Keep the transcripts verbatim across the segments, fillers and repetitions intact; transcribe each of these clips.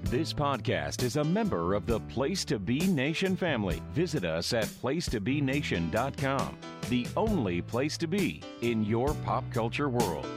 This podcast is a member of the Place to Be Nation family. Visit us at place to be nation dot com, the only place to be in your pop culture world.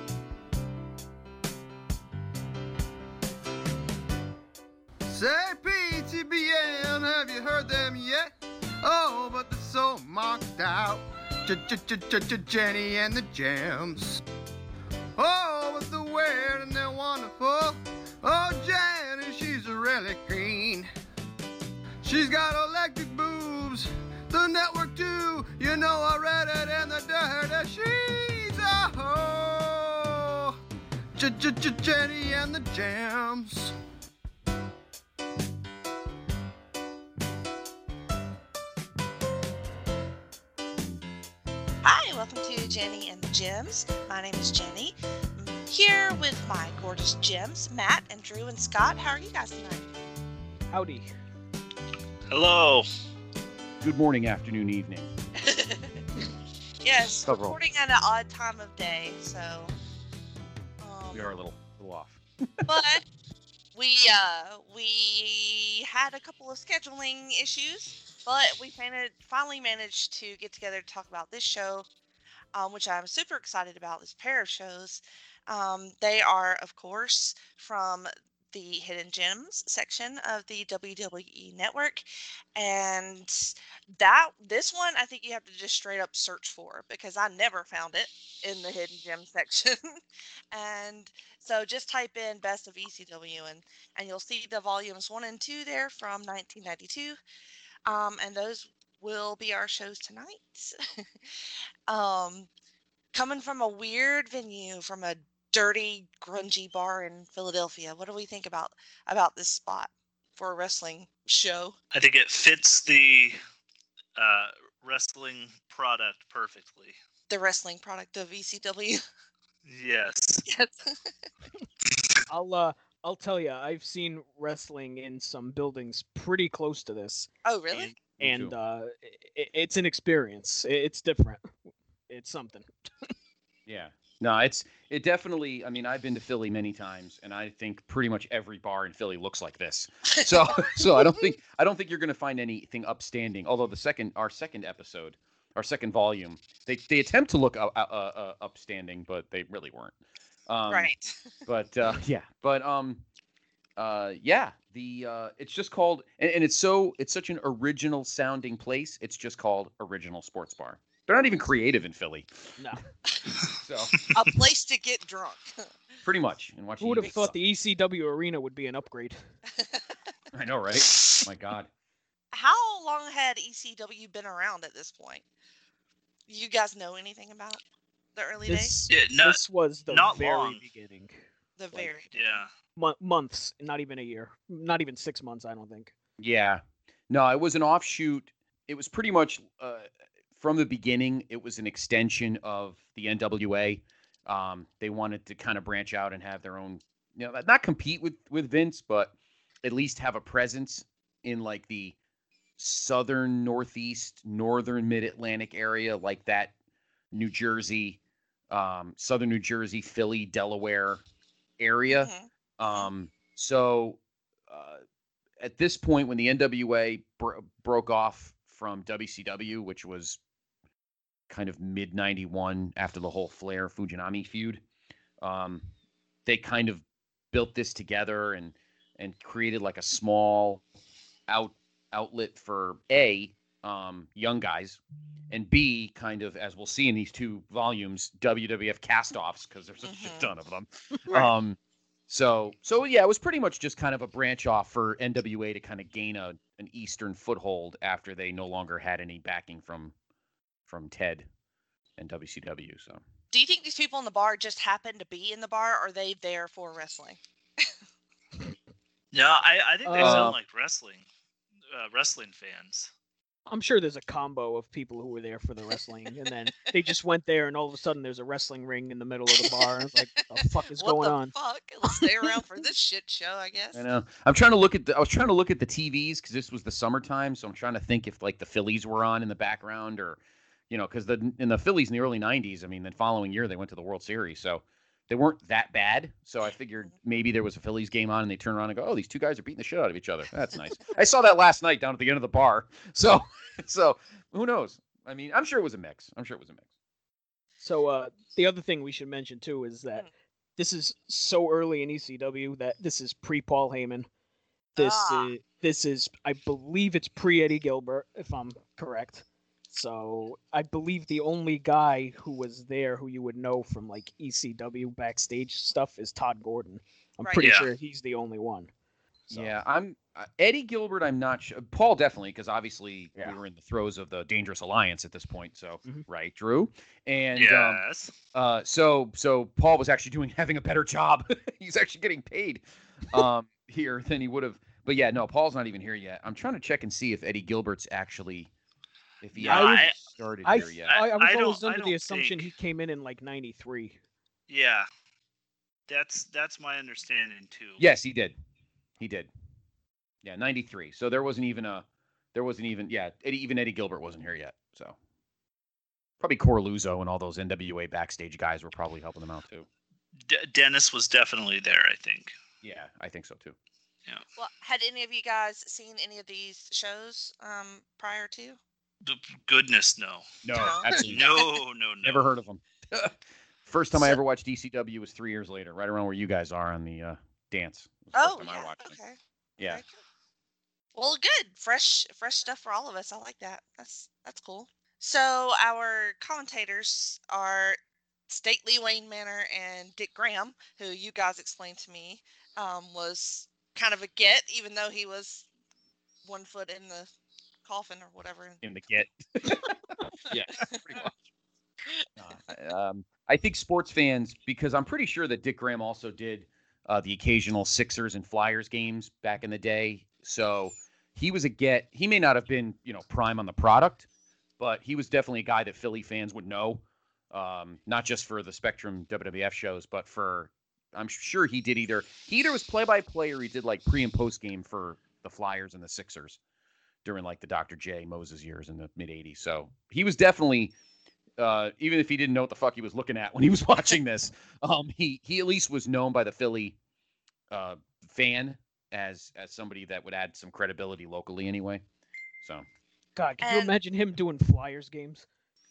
Say P T B N, have you heard them yet? Oh, but they're so marked out. Jenny and the Jams. Oh, but they're weird and they're wonderful. Oh, Jenny, she's really green. She's got electric boobs, the network too. You know I read it in the dirt. She's a hoe. Jenny and the Jams. Hi, welcome to Jenny and the Gems. My name is Jenny. I'm here with my gorgeous gems, Matt and Drew and Scott. How are you guys tonight? Howdy. Hello. Good morning, afternoon, evening. Yes, Cover all. recording at an odd time of day, so. Um, We are a little, little off. but we uh, we had a couple of scheduling issues. But we managed, finally managed to get together to talk about this show, um, which I'm super excited about, this pair of shows. Um, they are, of course, from the Hidden Gems section of the W W E Network. And that this one, I think you have to just straight up search for, because I never found it in the Hidden Gems section. And so just type in Best of E C W, and, and you'll see the volumes one and two there from nineteen ninety-two. Um, and those will be our shows tonight. um, coming from a weird venue, from a dirty, grungy bar in Philadelphia, what do we think about about this spot for a wrestling show? I think it fits the uh, wrestling product perfectly. The wrestling product of E C W. Yes. Yes. I'll uh, I'll tell you, I've seen wrestling in some buildings pretty close to this, Oh, really? Me and too. uh, it, it's an experience. It- It's different. It's something. Yeah. No, it's it definitely. I mean, I've been to Philly many times, and I think pretty much every bar in Philly looks like this. So, so I don't think I don't think you're going to find anything upstanding. Although the second, our second episode, our second volume, they they attempt to look uh, uh, uh, upstanding, but they really weren't. Um, Right. But uh, yeah, but um, uh, yeah, the uh, it's just called, and, and it's so it's such an original sounding place. It's just called Original Sports Bar. They're not even creative in Philly, No. so A place to get drunk. pretty much. And watch Who would have you- thought the E C W arena would be an upgrade? I know, right? My God. How long had E C W been around at this point? You guys know anything about the early days? This, Yeah, no, this was the not very long. beginning. The like- very Yeah. Mo- months, not even a year. Not even six months, I don't think. Yeah. No, it was an offshoot. It was pretty much uh, from the beginning. It was an extension of the N W A. Um, they wanted to kind of branch out and have their own, you know, not compete with with Vince, but at least have a presence in like the southern, northeast, northern, mid-Atlantic area, like that New Jersey, um, southern New Jersey, Philly, Delaware area. Mhm. Um, so uh, at this point, when the N W A bro- broke off from W C W, which was kind of mid ninety-one after the whole Flair Fujinami feud, um, they kind of built this together and and created like a small out outlet for A, um, young guys, and B, kind of, as we'll see in these two volumes, W W F cast-offs, because there's a shit Mhm. ton of them. Right. Um, so, so yeah, it was pretty much just kind of a branch off for N W A to kind of gain a an eastern foothold after they no longer had any backing from from Ted and W C W. So, Do you think these people in the bar just happen to be in the bar, or are they there for wrestling? No, I, I think they Uh, sound like wrestling, uh, wrestling fans. I'm sure there's a combo of people who were there for the wrestling, and then they just went there, and all of a sudden there's a wrestling ring in the middle of the bar, and it's like, what the fuck is what going the on? fuck? Let's stay around for this shit show, I guess. I know I'm trying to look at the I was trying to look at the T Vs because this was the summertime, so I'm trying to think if like the Phillies were on in the background or, you know, because the in the Phillies in the early nineties, I mean, the following year they went to the World Series, so they weren't that bad. So I figured maybe there was a Phillies game on and they turn around and go, oh, these two guys are beating the shit out of each other. That's nice. I saw that last night down at the end of the bar. So, so who knows? I mean, I'm sure it was a mix. I'm sure it was a mix. So uh, the other thing we should mention too is that this is so early in E C W that this is pre-Paul Heyman. This Ah. is this is I believe it's pre-Eddie Gilbert, if I'm correct. So I believe the only guy who was there who you would know from like E C W backstage stuff is Todd Gordon. I'm Right. pretty Yeah. sure he's the only one. So, Yeah, I'm uh, Eddie Gilbert. I'm not sure. Paul definitely, because obviously Yeah. we were in the throes of the Dangerous Alliance at this point. So Mhm. right, Drew, and um, Yes. uh, so so Paul was actually doing having a better job. He's actually getting paid um, here than he would have. But yeah, no, Paul's not even here yet. I'm trying to check and see if Eddie Gilbert's actually if he No, actually I- started I, here yet. I, I was I always don't- I under the don't assumption think- he came in in like ninety-three. Yeah. That's that's my understanding too. Yes, he did. He did. Yeah, ninety-three. So there wasn't even a, there wasn't even, yeah, Eddie, even Eddie Gilbert wasn't here yet. So probably Corluzzo and all those N W A backstage guys were probably helping them out too. D- Dennis was definitely there, I think. Yeah, I think so too. Well, had any of you guys seen any of these shows um, prior to? B- Goodness, no. No, No. absolutely No, no, no. never heard of them. First time I So- ever watched D C W was three years later, right around where you guys are on the uh, dance. It was the first Oh, time I yeah. watched it. Okay. Yeah. Very cool. Well, good. Fresh, fresh stuff for all of us. I like that. That's that's cool. So our commentators are stately Wayne Manor and Dick Graham, who you guys explained to me um, was kind of a get, even though he was one foot in the coffin or whatever. In the get. Yeah, pretty much. Uh, um, I think sports fans, because I'm pretty sure that Dick Graham also did uh, the occasional Sixers and Flyers games back in the day. So he was a get. He may not have been, you know, prime on the product, but he was definitely a guy that Philly fans would know. Um, not just for the Spectrum W W F shows, but for, I'm sure he did either, he either was play-by-play or he did like pre and post game for the Flyers and the Sixers during like the Doctor J Moses years in the mid eighties. So he was definitely, uh, even if he didn't know what the fuck he was looking at when he was watching this, um, he, he at least was known by the Philly uh, fan as, as somebody that would add some credibility locally anyway. So God, can you And- imagine him doing Flyers games?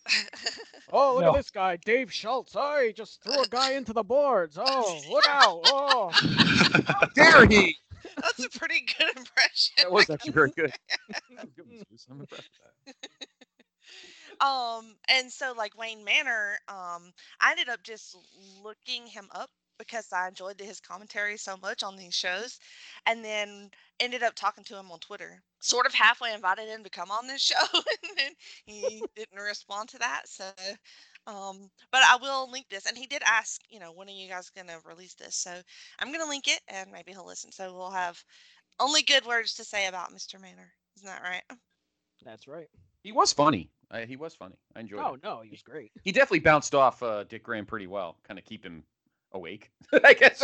Oh, look No. at this guy, Dave Schultz. Oh, he just threw a guy into the boards. Oh, look out. Oh. how dare he? That's a pretty good impression. That was actually very good. Good, Zeus. I'm impressed with that. Um, and so like Wayne Manor, um, I ended up just looking him up because I enjoyed his commentary so much on these shows, and then ended up talking to him on Twitter. Sort of halfway invited him to come on this show, and then he didn't respond to that. So, um, but I will link this, and he did ask, you know, when are you guys gonna release this? So I'm gonna link it, and maybe he'll listen. So we'll have only good words to say about Mister Manor. Isn't that right? That's right. He was funny. Uh, he was funny. I enjoyed Oh, it. no, he was great. He definitely bounced off uh, Dick Graham pretty well. Kind of keep him awake, I guess.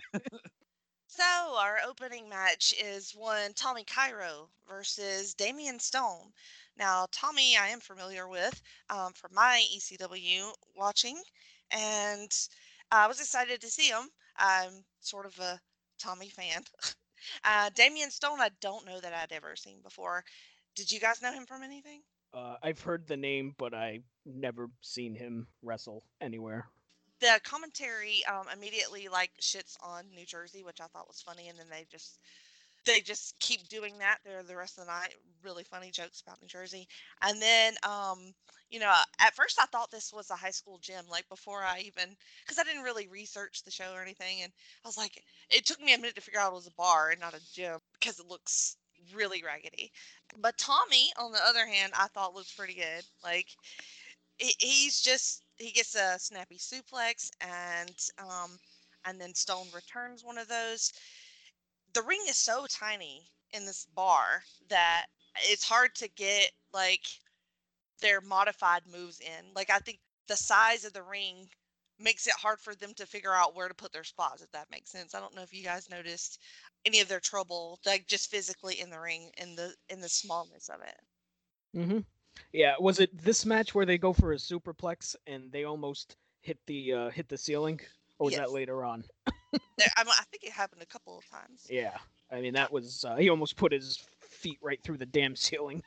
So our opening match is one Tommy Cairo versus Damian Stone. Now Tommy I am familiar with um, from my E C W watching, and I was excited to see him. I'm sort of a Tommy fan. uh, Damian Stone I don't know that I'd ever seen before. Did you guys know him from anything? Uh, I've heard the name, but I've never seen him wrestle anywhere. The commentary um, immediately like shits on New Jersey, which I thought was funny, and then they just they just keep doing that there the rest of the night. Really funny jokes about New Jersey, and then um, you know, at first I thought this was a high school gym, like before I even because I didn't really research the show or anything, and I was like, it took me a minute to figure out it was a bar and not a gym because it looks really raggedy. But Tommy, on the other hand, I thought looked pretty good. Like he- he's just he gets a snappy suplex and um and then Stone returns one of those. The ring is so tiny in this bar that it's hard to get like their modified moves in. Like I think the size of the ring makes it hard for them to figure out where to put their spots, if that makes sense. I don't know if you guys noticed any of their trouble, like just physically in the ring in the in the smallness of it. Mm-hmm. Yeah, was it this match where they go for a superplex and they almost hit the uh, hit the ceiling Or was Yes. that later on? There, I, I think it happened a couple of times. Yeah. I mean, that was uh, he almost put his feet right through the damn ceiling.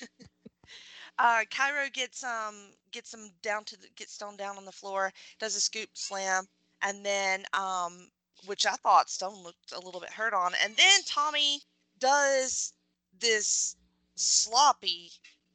Uh, Cairo gets um gets him down to the, gets Stone down on the floor, does a scoop slam, and then um which I thought Stone looked a little bit hurt on, and then Tommy does this sloppy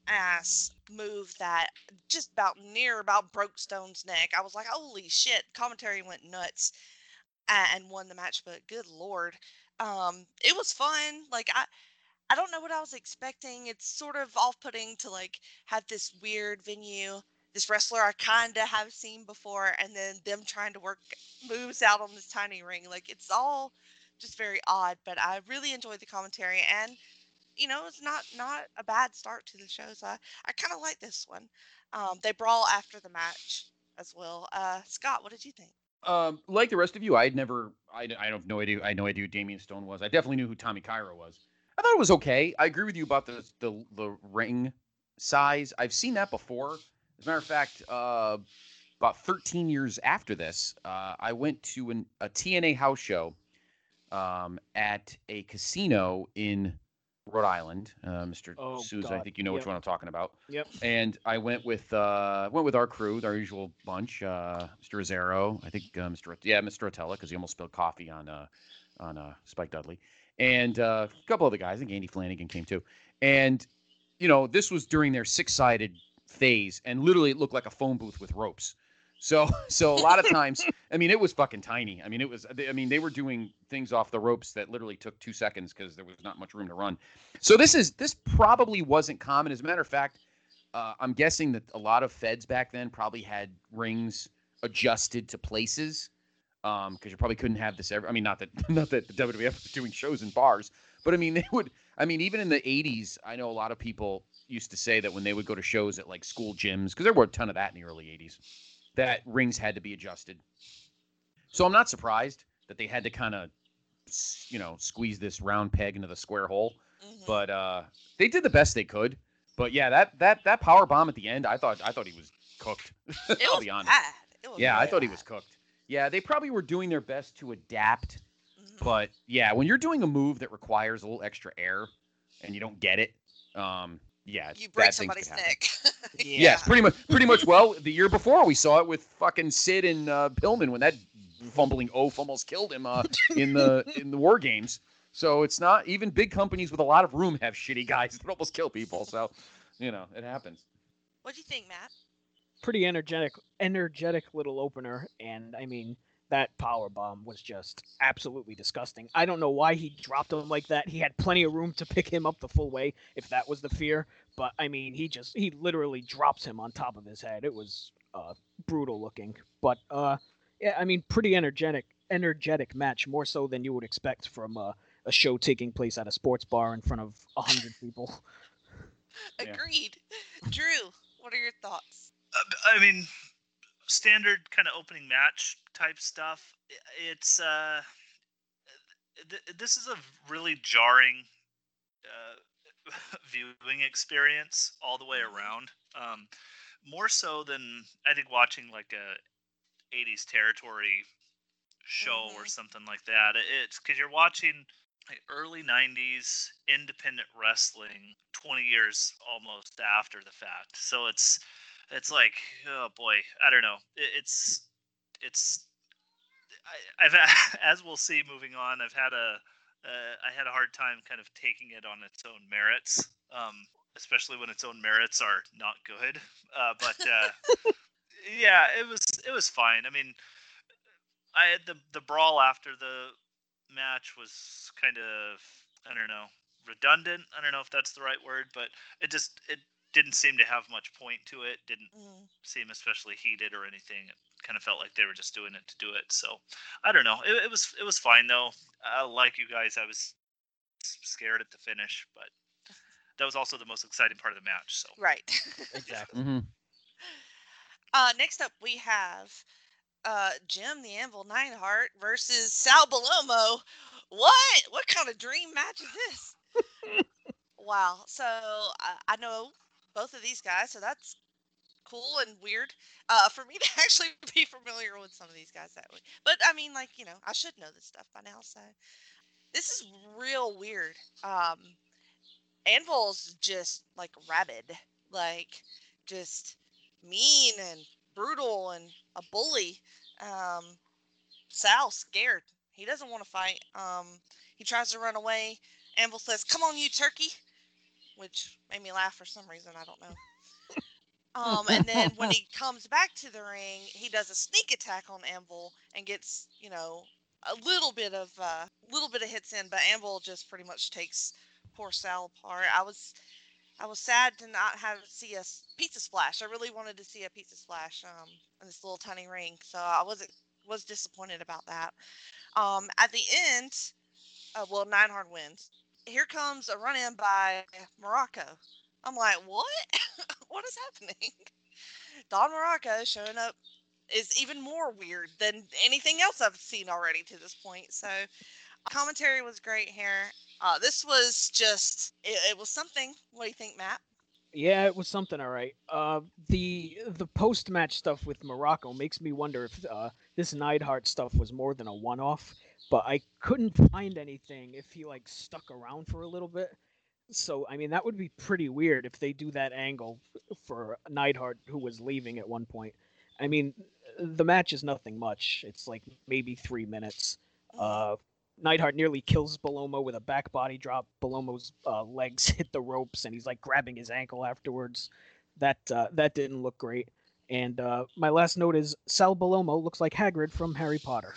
ass move that just about near about broke Stone's neck. I was like, holy shit! Commentary went nuts a- and won the match, but good lord, um, it was fun. Like I. I don't know what I was expecting. It's sort of off-putting to like have this weird venue, this wrestler I kind of have seen before, and then them trying to work moves out on this tiny ring. Like it's all just very odd. But I really enjoyed the commentary, and you know, it's not not a bad start to the show. So I I kind of like this one. Um, they brawl after the match as well. Uh, Scott, what did you think? Um, like the rest of you, I'd never, I, I have no idea, I had no idea who Damian Stone was. I definitely knew who Tommy Cairo was. I thought it was okay. I agree with you about the the, the ring size. I've seen that before. As a matter of fact, uh, about thirteen years after this, uh, I went to an, a T N A house show um, at a casino in Rhode Island. Uh, Mister Oh, Souza, I God. think you know which Yep. one I'm talking about. Yep. And I went with uh, went with our crew, our usual bunch. Uh, Mister Rizzero, I think uh, Mister Yeah, Mister Rotella, because he almost spilled coffee on uh, on uh, Spike Dudley, and uh, a couple other guys. I think Andy Flanagan came too. And you know, this was during their six-sided phase, and literally it looked like a phone booth with ropes. So, so a lot of times, I mean, it was fucking tiny. I mean, it was. I mean, they were doing things off the ropes that literally took two seconds because there was not much room to run. So this is this probably wasn't common. As a matter of fact, uh, I'm guessing that a lot of feds back then probably had rings adjusted to places because um, you probably couldn't have this ever. I mean, not that not that the W W F was doing shows in bars, but I mean, they would. I mean, even in the eighties, I know a lot of people used to say that when they would go to shows at like school gyms, because there were a ton of that in the early eighties, that rings had to be adjusted. So I'm not surprised that they had to kind of, you know, squeeze this round peg into the square hole. Mhm. But uh, they did the best they could. But yeah, that that that power bomb at the end, I thought I thought he was cooked. It I'll was be honest. bad. It was Yeah, I really thought he bad. was cooked. Yeah, they probably were doing their best to adapt. Mhm. But yeah, when you're doing a move that requires a little extra air and you don't get it, um, yeah, it's You break bad things could somebody's happen. neck. Yeah. Yes, pretty much. Pretty much. Well, the year before we saw it with fucking Sid and uh, Pillman when that fumbling oaf almost killed him uh, in the in the War Games. So it's not even big companies with a lot of room have shitty guys that almost kill people. So, you know, it happens. What do you think, Matt? Pretty energetic, energetic little opener, and I mean that power bomb was just absolutely disgusting. I don't know why he dropped him like that. He had plenty of room to pick him up the full way if that was the fear, but I mean he just he literally drops him on top of his head. It was uh, brutal looking, but uh, yeah, I mean pretty energetic, energetic match, more so than you would expect from uh, a show taking place at a sports bar in front of a hundred people. Yeah. Agreed. Drew, what are your thoughts? Uh, I mean, standard kind of opening match type stuff. I- It's uh, th- this is a really jarring uh, viewing experience all the way Mhm. around. Um, more so than I think watching like a eighties territory show or Mhm. something like that. It- It's because you're watching like early nineties independent wrestling twenty years almost after the fact. So it's it's like, oh boy, I don't know. It, it's it's I, I've as we'll see moving on. I've had a uh, I had a hard time kind of taking it on its own merits, um, especially when its own merits are not good. Uh, but uh, yeah, it was it was fine. I mean, I had the the brawl after the match was kind of, I don't know, redundant. I don't know if that's the right word, but it just it didn't seem to have much point to it. Didn't Mm. seem especially heated or anything. It kind of felt like they were just doing it to do it. So I don't know. It, it was it was fine though. Uh, like you guys, I was scared at the finish, but that was also the most exciting part of the match. So Right. Exactly. Mm-hmm. uh, next up, we have uh, Jim the Anvil Neidhart versus Sal Balomo. What? What kind of dream match is this? Wow. So I, I know both of these guys, so that's cool and weird uh, for me to actually be familiar with some of these guys that way. But I mean, like, you know, I should know this stuff by now. So this is real weird. Um, Anvil's just like rabid, like just mean and brutal and a bully. Um, Sal's scared. He doesn't want to fight. Um, he tries to run away. Anvil says, "Come on, you turkey," which made me laugh for some reason. I don't know. Um, and then when he comes back to the ring, he does a sneak attack on Anvil and gets, you know, a little bit of uh, little bit of hits in, but Anvil just pretty much takes poor Sal apart. I was I was sad to not have see a s- pizza splash. I really wanted to see a pizza splash um, in this little tiny ring, so I wasn't was disappointed about that. Um, at the end, uh, well, Neidhart wins. Here comes a run in by Morocco. I'm like, what? What is happening? Don Morocco showing up is even more weird than anything else I've seen already to this point. So, commentary was great here. Uh, this was just, it, it was something. What do you think, Matt? Yeah, it was something, all right. Uh, the the post match stuff with Morocco makes me wonder if uh, this Neidhart stuff was more than a one off. But I couldn't find anything if he like stuck around for a little bit. So I mean, that would be pretty weird if they do that angle f- for Neidhart, who was leaving at one point. I mean, the match is nothing much. It's like maybe three minutes. Mm-hmm. Uh, Neidhart nearly kills Balomo with a back body drop. Balomo's uh, legs hit the ropes, and he's like grabbing his ankle afterwards. That uh, that didn't look great. And uh, my last note is Sal Balomo looks like Hagrid from Harry Potter.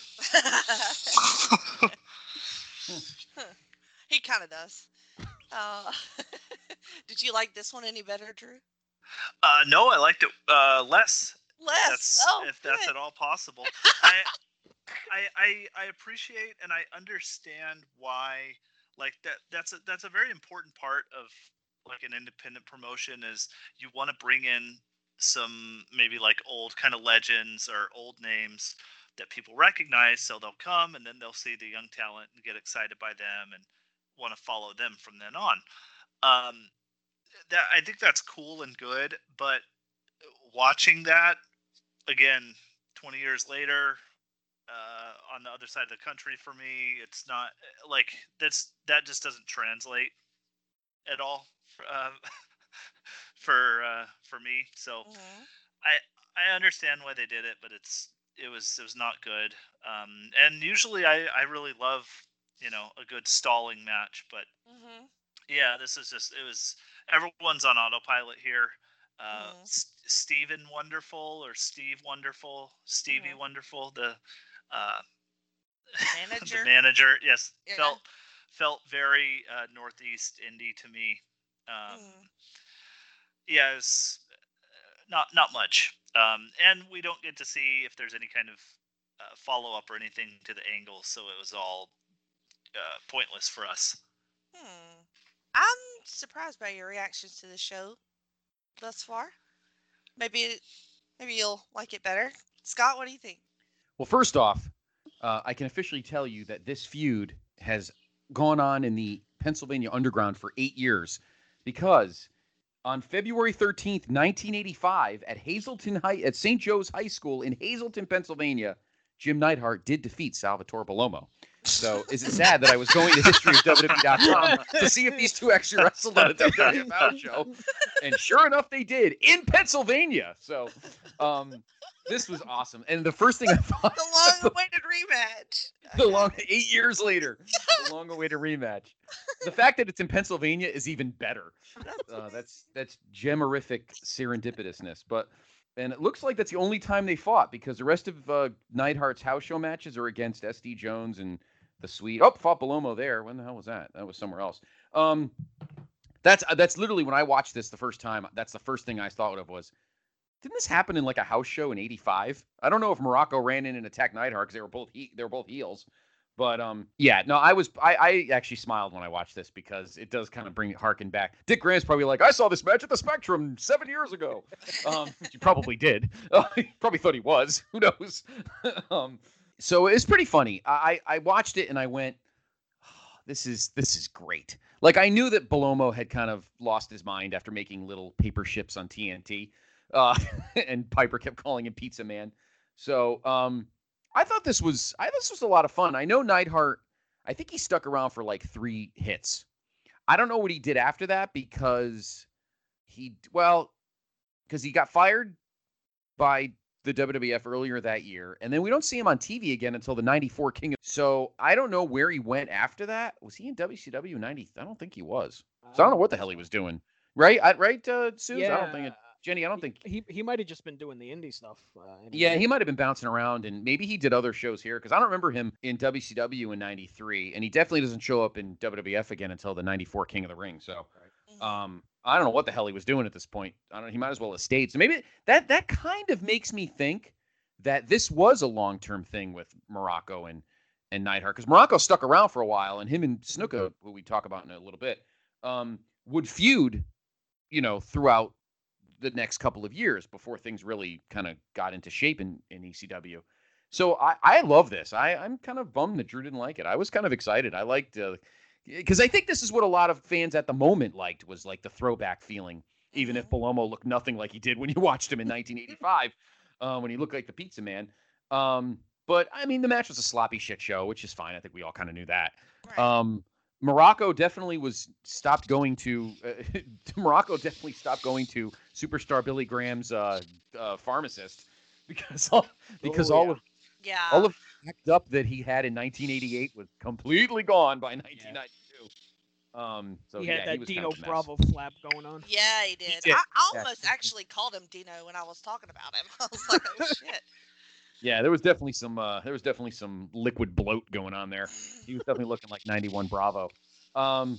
He kind of does. Uh, did you like this one any better, Drew? Uh, no, I liked it uh, less. Less. That's Oh, if that's good. at all possible. I, I I I appreciate and I understand why like that that's a that's a very important part of like an independent promotion is you want to bring in some maybe like old kind of legends or old names that people recognize so they'll come and then they'll see the young talent and get excited by them and want to follow them from then on. Um that I think that's cool and good, but watching that again twenty years later uh, on the other side of the country for me. It's not like that's that just doesn't translate at all uh, for uh, for me. So Mm-hmm. I I understand why they did it, but it's it was it was not good. Um, and usually I I really love you know a good stalling match, but Mm-hmm. yeah, this is just it was everyone's on autopilot here. Uh, Mm-hmm. S- Steven Wonderful or Steve Wonderful, Stevie Mm-hmm. Wonderful, the uh, the Manager. manager, yes, Yeah. felt felt very uh, Northeast indie to me. Um, Mm. yeah, it was not not much, um, and we don't get to see if there's any kind of uh, follow up or anything to the angle, so it was all uh, pointless for us. Hmm. I'm surprised by your reactions to the show thus far. Maybe maybe you'll like it better. Scott, what do you think? Well, first off, uh, I can officially tell you that this feud has gone on in the Pennsylvania Underground for eight years because on February thirteenth, nineteen eighty-five, at Hazelton High, at Saint Joe's High School in Hazelton, Pennsylvania, Jim Neidhart did defeat Salvatore Balomo. So is it sad that I was going to history of W W E dot com to see if these two actually wrestled on a W W F house show? And sure enough, they did in Pennsylvania. So um, this was awesome. And the first thing I thought, The long-awaited rematch. the long eight years later, the long-awaited rematch. The fact that it's in Pennsylvania is even better. That's Uh, amazing. that's that's gemorific serendipitousness. But and it looks like that's the only time they fought because the rest of uh, Neidhart's house show matches are against S D Jones and the Swede. Oh, fought Balomo there. When the hell was that? That was somewhere else. Um, that's uh, that's literally when I watched this the first time. That's the first thing I thought of was, didn't this happen in like a house show in eighty-five? I don't know if Morocco ran in and attacked Neidhart because they were both he- they were both heels. But um, yeah, no, I was I, I actually smiled when I watched this because it does kind of bring it harken back. Dick Graham's probably like, I saw this match at the Spectrum seven years ago. Um, which he probably did. Uh, he probably thought he was. Who knows? um, so it's pretty funny. I I watched it and I went, oh, this is this is great. Like I knew that Balomo had kind of lost his mind after making little paper ships on T N T. uh, and Piper kept calling him Pizza Man. So um, I thought this was I this was a lot of fun. I know Neidhart. I think he stuck around for like three hits. I don't know what he did after that because he well because he got fired by the W W F earlier that year, and then we don't see him on T V again until the ninety-four King of. So I don't know where he went after that. Was he in W C W ninety? I don't think he was. So I don't know what the hell he was doing. Right, I, right, uh, Suze? Yeah. I don't think it. Jenny, I don't think he he might have just been doing the indie stuff. Uh, yeah, he might have been bouncing around, and maybe he did other shows here because I don't remember him in W C W in ninety-three, and he definitely doesn't show up in W W F again until the ninety-four King of the Ring. So, um, I don't know what the hell he was doing at this point. I don't. He might as well have stayed. So maybe that that kind of makes me think that this was a long term thing with Morocco and and Neidhart because Morocco stuck around for a while, and him and Snuka, who we talk about in a little bit, um, would feud, you know, throughout the next couple of years before things really kind of got into shape in, in E C W. So I, I love this. I, I'm kind of bummed that Drew didn't like it. I was kind of excited. I liked, because uh, I think this is what a lot of fans at the moment liked, was like the throwback feeling, even if Palomo looked nothing like he did when you watched him in nineteen eighty-five, uh, when he looked like the Pizza Man. Um, but I mean, the match was a sloppy shit show, which is fine. I think we all kind of knew that. Right. Um, Morocco definitely was stopped going to uh, Morocco definitely stopped going to Superstar Billy Graham's uh, uh, pharmacist because all because Oh, all yeah. of Yeah. all of the act up that he had in nineteen eighty-eight was completely gone by nineteen ninety-two. Um, so he yeah, had he that was Dino kind of a mess. Bravo flap going on. Yeah, he did. did. I Yeah, almost he did. actually called him Dino when I was talking about him. I was like, oh shit. Yeah, there was definitely some uh, there was definitely some liquid bloat going on there. He was definitely looking like ninety-one Bravo. Um,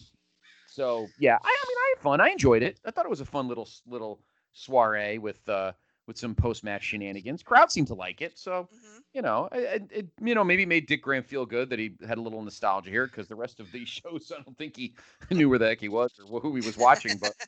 so yeah, I, I mean, I had fun. I enjoyed it. I thought it was a fun little little soiree with uh with some post match shenanigans. Crowd seemed to like it, so Mhm. you know, it, it you know maybe made Dick Graham feel good that he had a little nostalgia here because the rest of these shows, I don't think he knew where the heck he was or who he was watching. But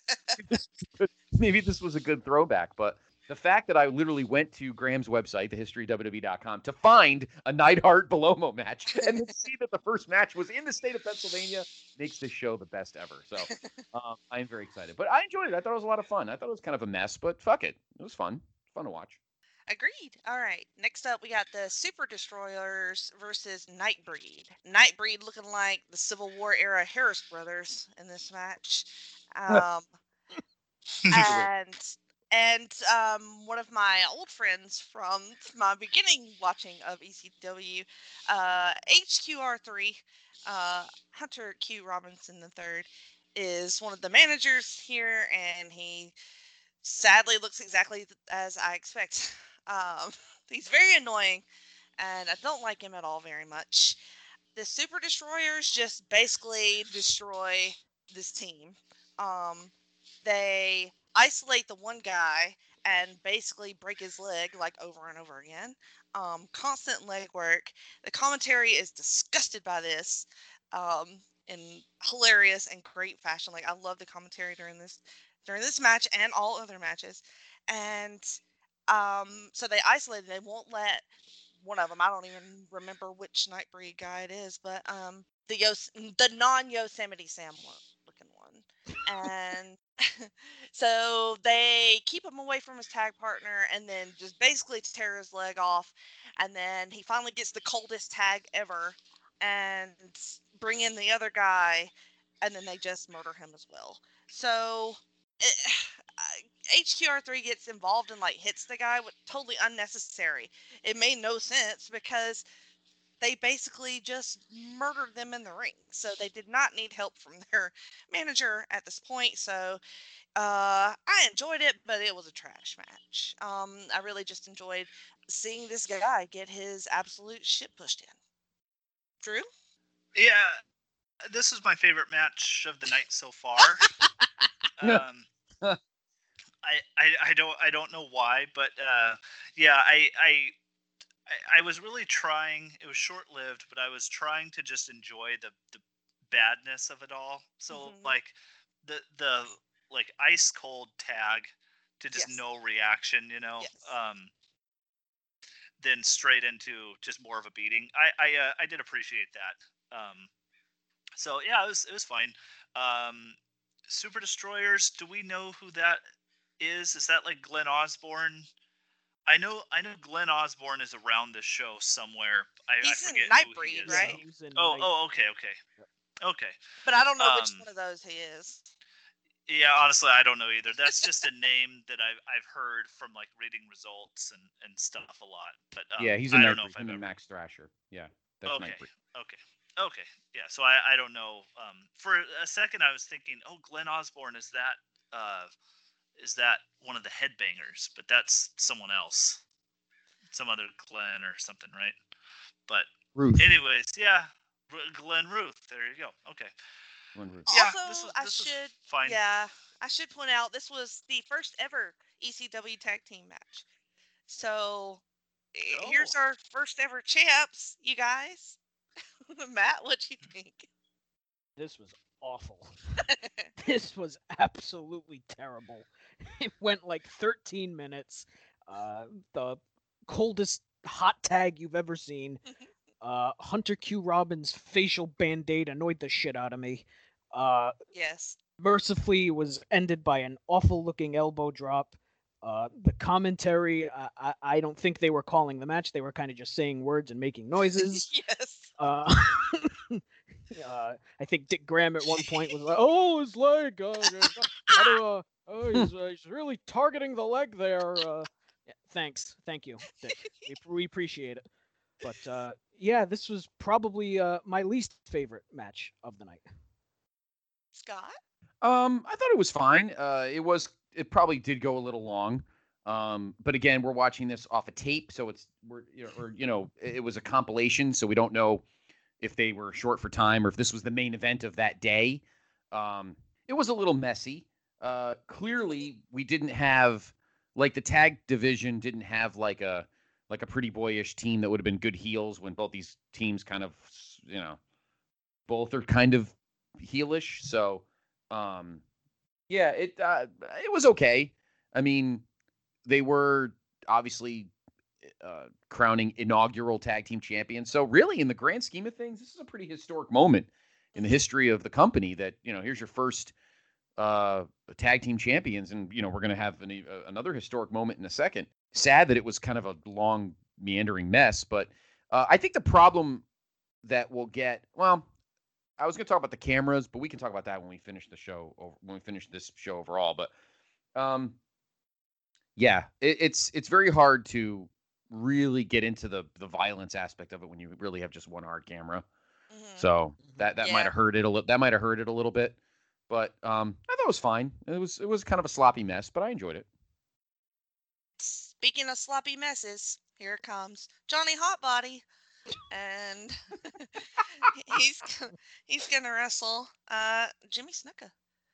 maybe this was a good throwback. But the fact that I literally went to Graham's website, the history w w dot com, to find a Neidhart Palomo match and then see that the first match was in the state of Pennsylvania makes this show the best ever. So um, I'm very excited. But I enjoyed it. I thought it was a lot of fun. I thought it was kind of a mess, but fuck it. It was fun. Fun to watch. Agreed. All right. Next up, we got the Super Destroyers versus Nightbreed. Nightbreed looking like the Civil War era Harris brothers in this match. Um, and and um, one of my old friends from my beginning watching of E C W, uh, H Q R three, uh, Hunter Q Robinson the third, is one of the managers here, and he sadly looks exactly th- as I expect. Um, he's very annoying, and I don't like him at all very much. The Super Destroyers just basically destroy this team. Um, they isolate the one guy and basically break his leg like over and over again. Um, constant leg work. The commentary is disgusted by this, um, in hilarious and great fashion. Like I love the commentary during this during this match and all other matches. And um, so they isolated. They won't let one of them. I don't even remember which Nightbreed guy it is, but um, the Yos- the non Yosemite Sam one- looking one, and so they keep him away from his tag partner, and then just basically tear his leg off, and then he finally gets the coldest tag ever, and bring in the other guy, and then they just murder him as well. So. It, H Q R three gets involved and like hits the guy with totally unnecessary. It made no sense because they basically just murdered them in the ring. So they did not need help from their manager at this point. So uh, I enjoyed it, but it was a trash match. Um, I really just enjoyed seeing this guy get his absolute shit pushed in. Drew? Yeah, this was my favorite match of the night so far. um, I, I, I don't I don't know why, but uh, yeah, I, I I was really trying. It was short lived, but I was trying to just enjoy the the badness of it all. So Mhm. like the the like ice cold tag to just Yes. no reaction, you know. Yes. Um, then straight into just more of a beating. I I uh, I did appreciate that. Um, so yeah, it was it was fine. Um, Super Destroyers. Do we know who that is? Is that like Glenn Osborne? I know, I know Glenn Osborne is around this show somewhere. I, I He's in forget who he Nightbreed, is. right? He was in Oh, Night- oh, okay, okay, okay. But I don't know which Um, one of those he is. Yeah, honestly, I don't know either. That's just a name that I've I've heard from like reading results and, and stuff a lot. But um, Yeah, he's I in don't know Nightbreed. if I've Him and ever. Max Thrasher. Yeah, that's Okay, Nightbreed. okay, okay. Yeah, so I, I don't know. Um, for a second, I was thinking, oh, Glenn Osborne is that uh is that one of the headbangers? But that's someone else, some other Glenn or something, right? But Ruth. anyways, yeah, R- Glenn Ruth. There you go. Okay. Glenn Ruth. Yeah, Also, this was I this was should fine. yeah, I should point out this was the first ever E C W tag team match. So eh, here's Oh. our first ever champs, you guys. Matt, what you think? This was awful. This was absolutely terrible. It went like thirteen minutes. Uh, the coldest hot tag you've ever seen. Uh, Hunter Q Robbins' facial band-aid annoyed the shit out of me. Uh, Yes. mercifully, it was ended by an awful-looking elbow drop. Uh, the commentary, I, I, I don't think they were calling the match. They were kind of just saying words and making noises. Yes. Uh, uh, I think Dick Graham at one point was like, "Oh, his leg! Uh, how do, uh, oh, he's, uh, he's really targeting the leg there." Uh, yeah, thanks, thank you, Dick. We, we appreciate it. But uh, yeah, this was probably uh, my least favorite match of the night. Scott? Um, I thought it was fine. Uh, it was. It probably did go a little long. Um, but again, we're watching this off a tape, so it's we're you know, or you know, it it was a compilation, so we don't know if they were short for time or if this was the main event of that day. Um, it was a little messy. Uh, clearly, we didn't have like the tag division didn't have like a like a pretty boyish team that would have been good heels when both these teams kind of you know both are kind of heelish. So um, yeah, it uh, it was okay. I mean, they were obviously uh, crowning inaugural tag team champions. So really, in the grand scheme of things, this is a pretty historic moment in the history of the company. That you know, here's your first uh, tag team champions, and you know, we're going to have an, uh, another historic moment in a second. Sad that it was kind of a long, meandering mess, but uh, I think the problem that we'll get. Well, I was going to talk about the cameras, but we can talk about that when we finish the show. When we finish this show overall, but um, yeah, it, it's it's very hard to really get into the the violence aspect of it when you really have just one hard camera. Mhm. So that that might Yeah. have hurt it a little. That might have hurt it a little bit, but um, I thought it was fine. It was it was kind of a sloppy mess, but I enjoyed it. Speaking of sloppy messes, here it comes Johnny Hotbody, and he's he's gonna wrestle uh Jimmy Snuka.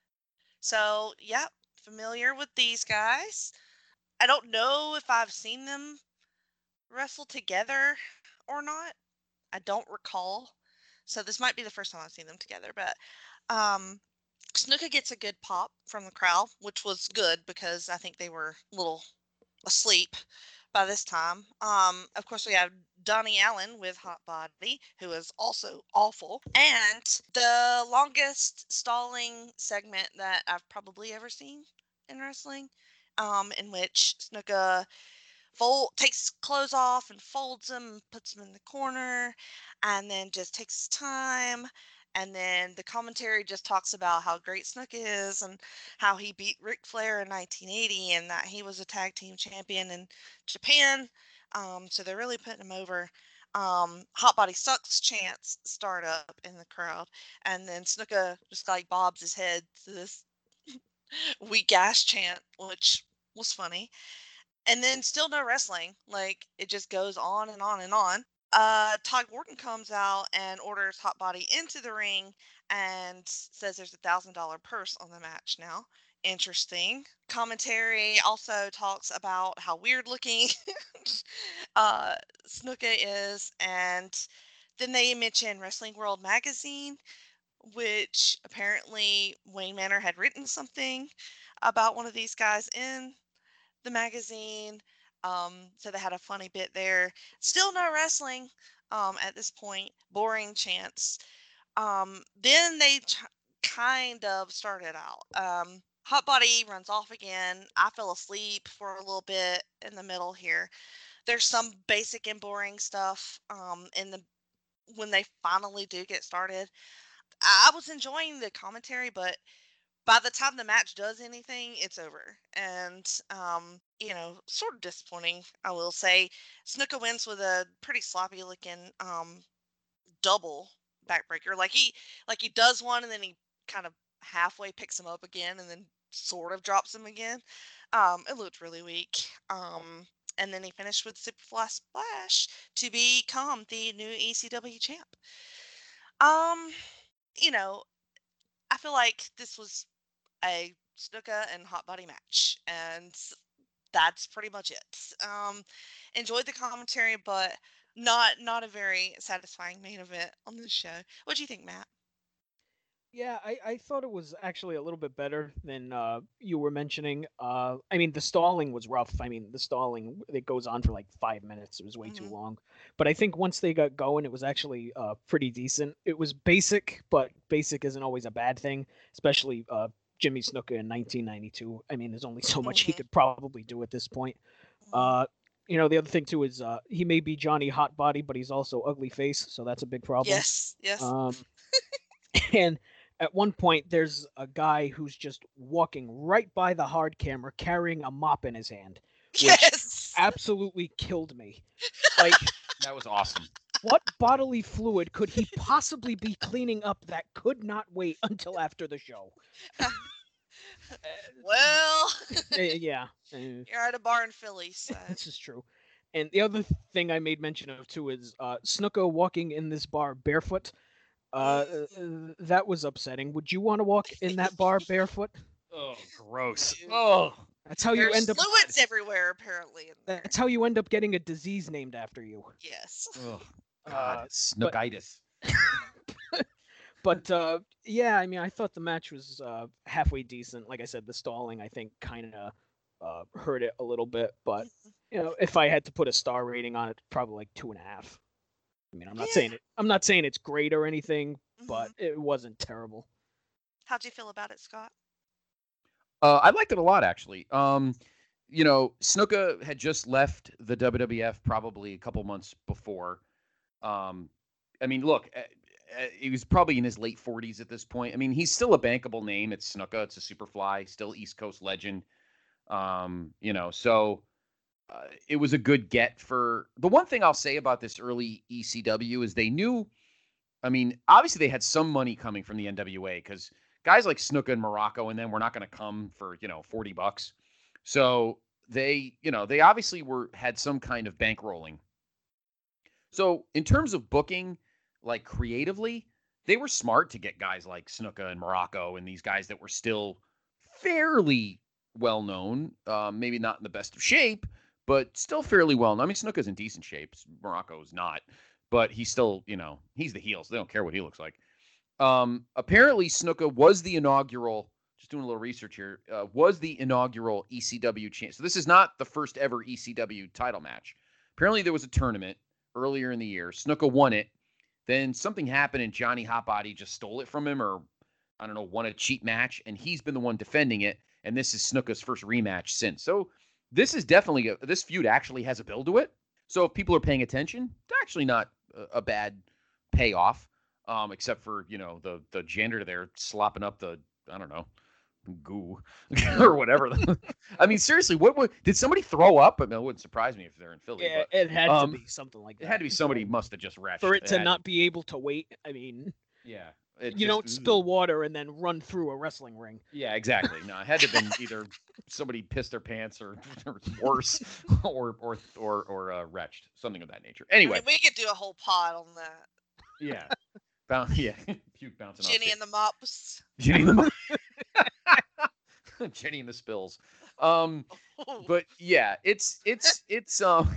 So yeah, familiar with these guys. I don't know if I've seen them wrestle together or not. I don't recall. So this might be the first time I've seen them together, but um Snuka gets a good pop from the crowd, which was good because I think they were a little asleep by this time. Um, of course, we have Donnie Allen with Hot Body, who is also awful, and the longest stalling segment that I've probably ever seen in wrestling, um, in which Snuka fold takes his clothes off and folds them and puts them in the corner and then just takes his time, and then the commentary just talks about how great Snuka is and how he beat Ric Flair in nineteen eighty and that he was a tag team champion in Japan. Um, so they're really putting him over. Um, Hot Body Sucks chants start up in the crowd, and then Snuka just like bobs his head to this weak ass chant, which was funny. And then still no wrestling. Like it just goes on and on and on. Uh, Todd Gordon comes out and orders Hot Body into the ring and says there's a thousand dollar purse on the match now. Interesting. Commentary also talks about how weird looking uh, Snuka is, and then they mention Wrestling World magazine, which apparently Wayne Manor had written something about one of these guys in the magazine. Um, so they had a funny bit there. Still no wrestling um, at this point. Boring chants. Um, then they ch- kind of started out. Um, Hot Body runs off again. I fell asleep for a little bit in the middle here. There's some basic and boring stuff um, in the when they finally do get started. I was enjoying the commentary, but by the time the match does anything, it's over. And, um, you know, sort of disappointing, I will say. Snuka wins with a pretty sloppy looking um, double backbreaker. Like he like he does one and then he kind of halfway picks him up again and then sort of drops him again. Um, it looked really weak. Um, and then he finished with Superfly Splash to become the new E C W champ. Um, you know, I feel like this was a Snuka and Hot Body match, and that's pretty much it. Um, enjoyed the commentary, but not not a very satisfying main event on this show. What do you think, Matt? Yeah, I, I thought it was actually a little bit better than uh, you were mentioning. Uh, I mean, the stalling was rough. I mean, the stalling, it goes on for like five minutes. It was way too Mhm. long. But I think once they got going, it was actually uh, pretty decent. It was basic, but basic isn't always a bad thing, especially uh, Jimmy Snuka in nineteen ninety-two. I mean, there's only so much he Mhm. could probably do at this point. Mhm. Uh, you know, the other thing too is uh, he may be Johnny Hot Body, but he's also ugly face, so that's a big problem. Yes, yes, Um, and at one point, there's a guy who's just walking right by the hard camera carrying a mop in his hand, which yes. absolutely killed me. Like, That was awesome. what bodily fluid could he possibly be cleaning up that could not wait until after the show? Well, Uh, yeah, uh, you're at a bar in Philly, so this is true. And the other thing I made mention of too is uh, Snuka walking in this bar barefoot. Uh, Mhm. uh, that was upsetting. Would you want to walk in that bar barefoot? Oh, gross. Oh, That's how you there's end up. fluids everywhere apparently in there. That's how you end up getting a disease named after you. Yes. oh Uh, God, snookitis. But uh, yeah, I mean, I thought the match was uh, halfway decent. Like I said, the stalling I think kind of uh, hurt it a little bit. But you know, if I had to put a star rating on it, probably like two and a half. I mean, I'm not Yeah. saying it. I'm not saying it's great or anything, Mhm. but it wasn't terrible. How'd you feel about it, Scott? Uh, I liked it a lot, actually. Um, you know, Snuka had just left the W W F probably a couple months before. Um, I mean, look, uh, uh, he was probably in his late forties at this point. I mean, he's still a bankable name. It's Snuka. It's a Superfly, still East Coast legend. Um, you know, so uh, it was a good get for the one thing I'll say about this early E C W is they knew. I mean, obviously they had some money coming from the N W A because guys like Snuka and Morocco and them were not going to come for, you know, forty bucks. So they, you know, they obviously were had some kind of bankrolling. So in terms of booking, like creatively, they were smart to get guys like Snuka and Morocco and these guys that were still fairly well known. Um, maybe not in the best of shape, but still fairly well known. I mean, Snuka's in decent shape. Morocco's not, but he's still, you know, he's the heel, so they don't care what he looks like. Um, apparently, Snuka was the inaugural. Just doing a little research here. Uh, was the inaugural E C W champ. So this is not the first ever E C W title match. Apparently, there was a tournament earlier in the year. Snuka won it. Then something happened, and Johnny Hotbody just stole it from him, or I don't know, won a cheap match, and he's been the one defending it. And this is Snuka's first rematch since. So this is definitely a, this feud actually has a build to it. So if people are paying attention, it's actually not a, a bad payoff, um, except for you know the the janitor there slopping up the I don't know goo or whatever. I mean, seriously, what would did somebody throw up? I mean, it wouldn't surprise me if they're in Philly. Yeah, but it had um, to be something like that. it had to be somebody must have just ratched for it to had- not be able to wait. I mean, Yeah, it you just- don't spill water and then run through a wrestling ring. Yeah, exactly. No, it had to have been either somebody pissed their pants or, or worse, or or or or uh, retched, something of that nature. I Anyway, mean, we could do a whole pod on that. yeah, Boun- yeah, puke bouncing Jenny off. and the mops. Jenny and the Jenny and the spills. Um, but yeah, it's it's it's um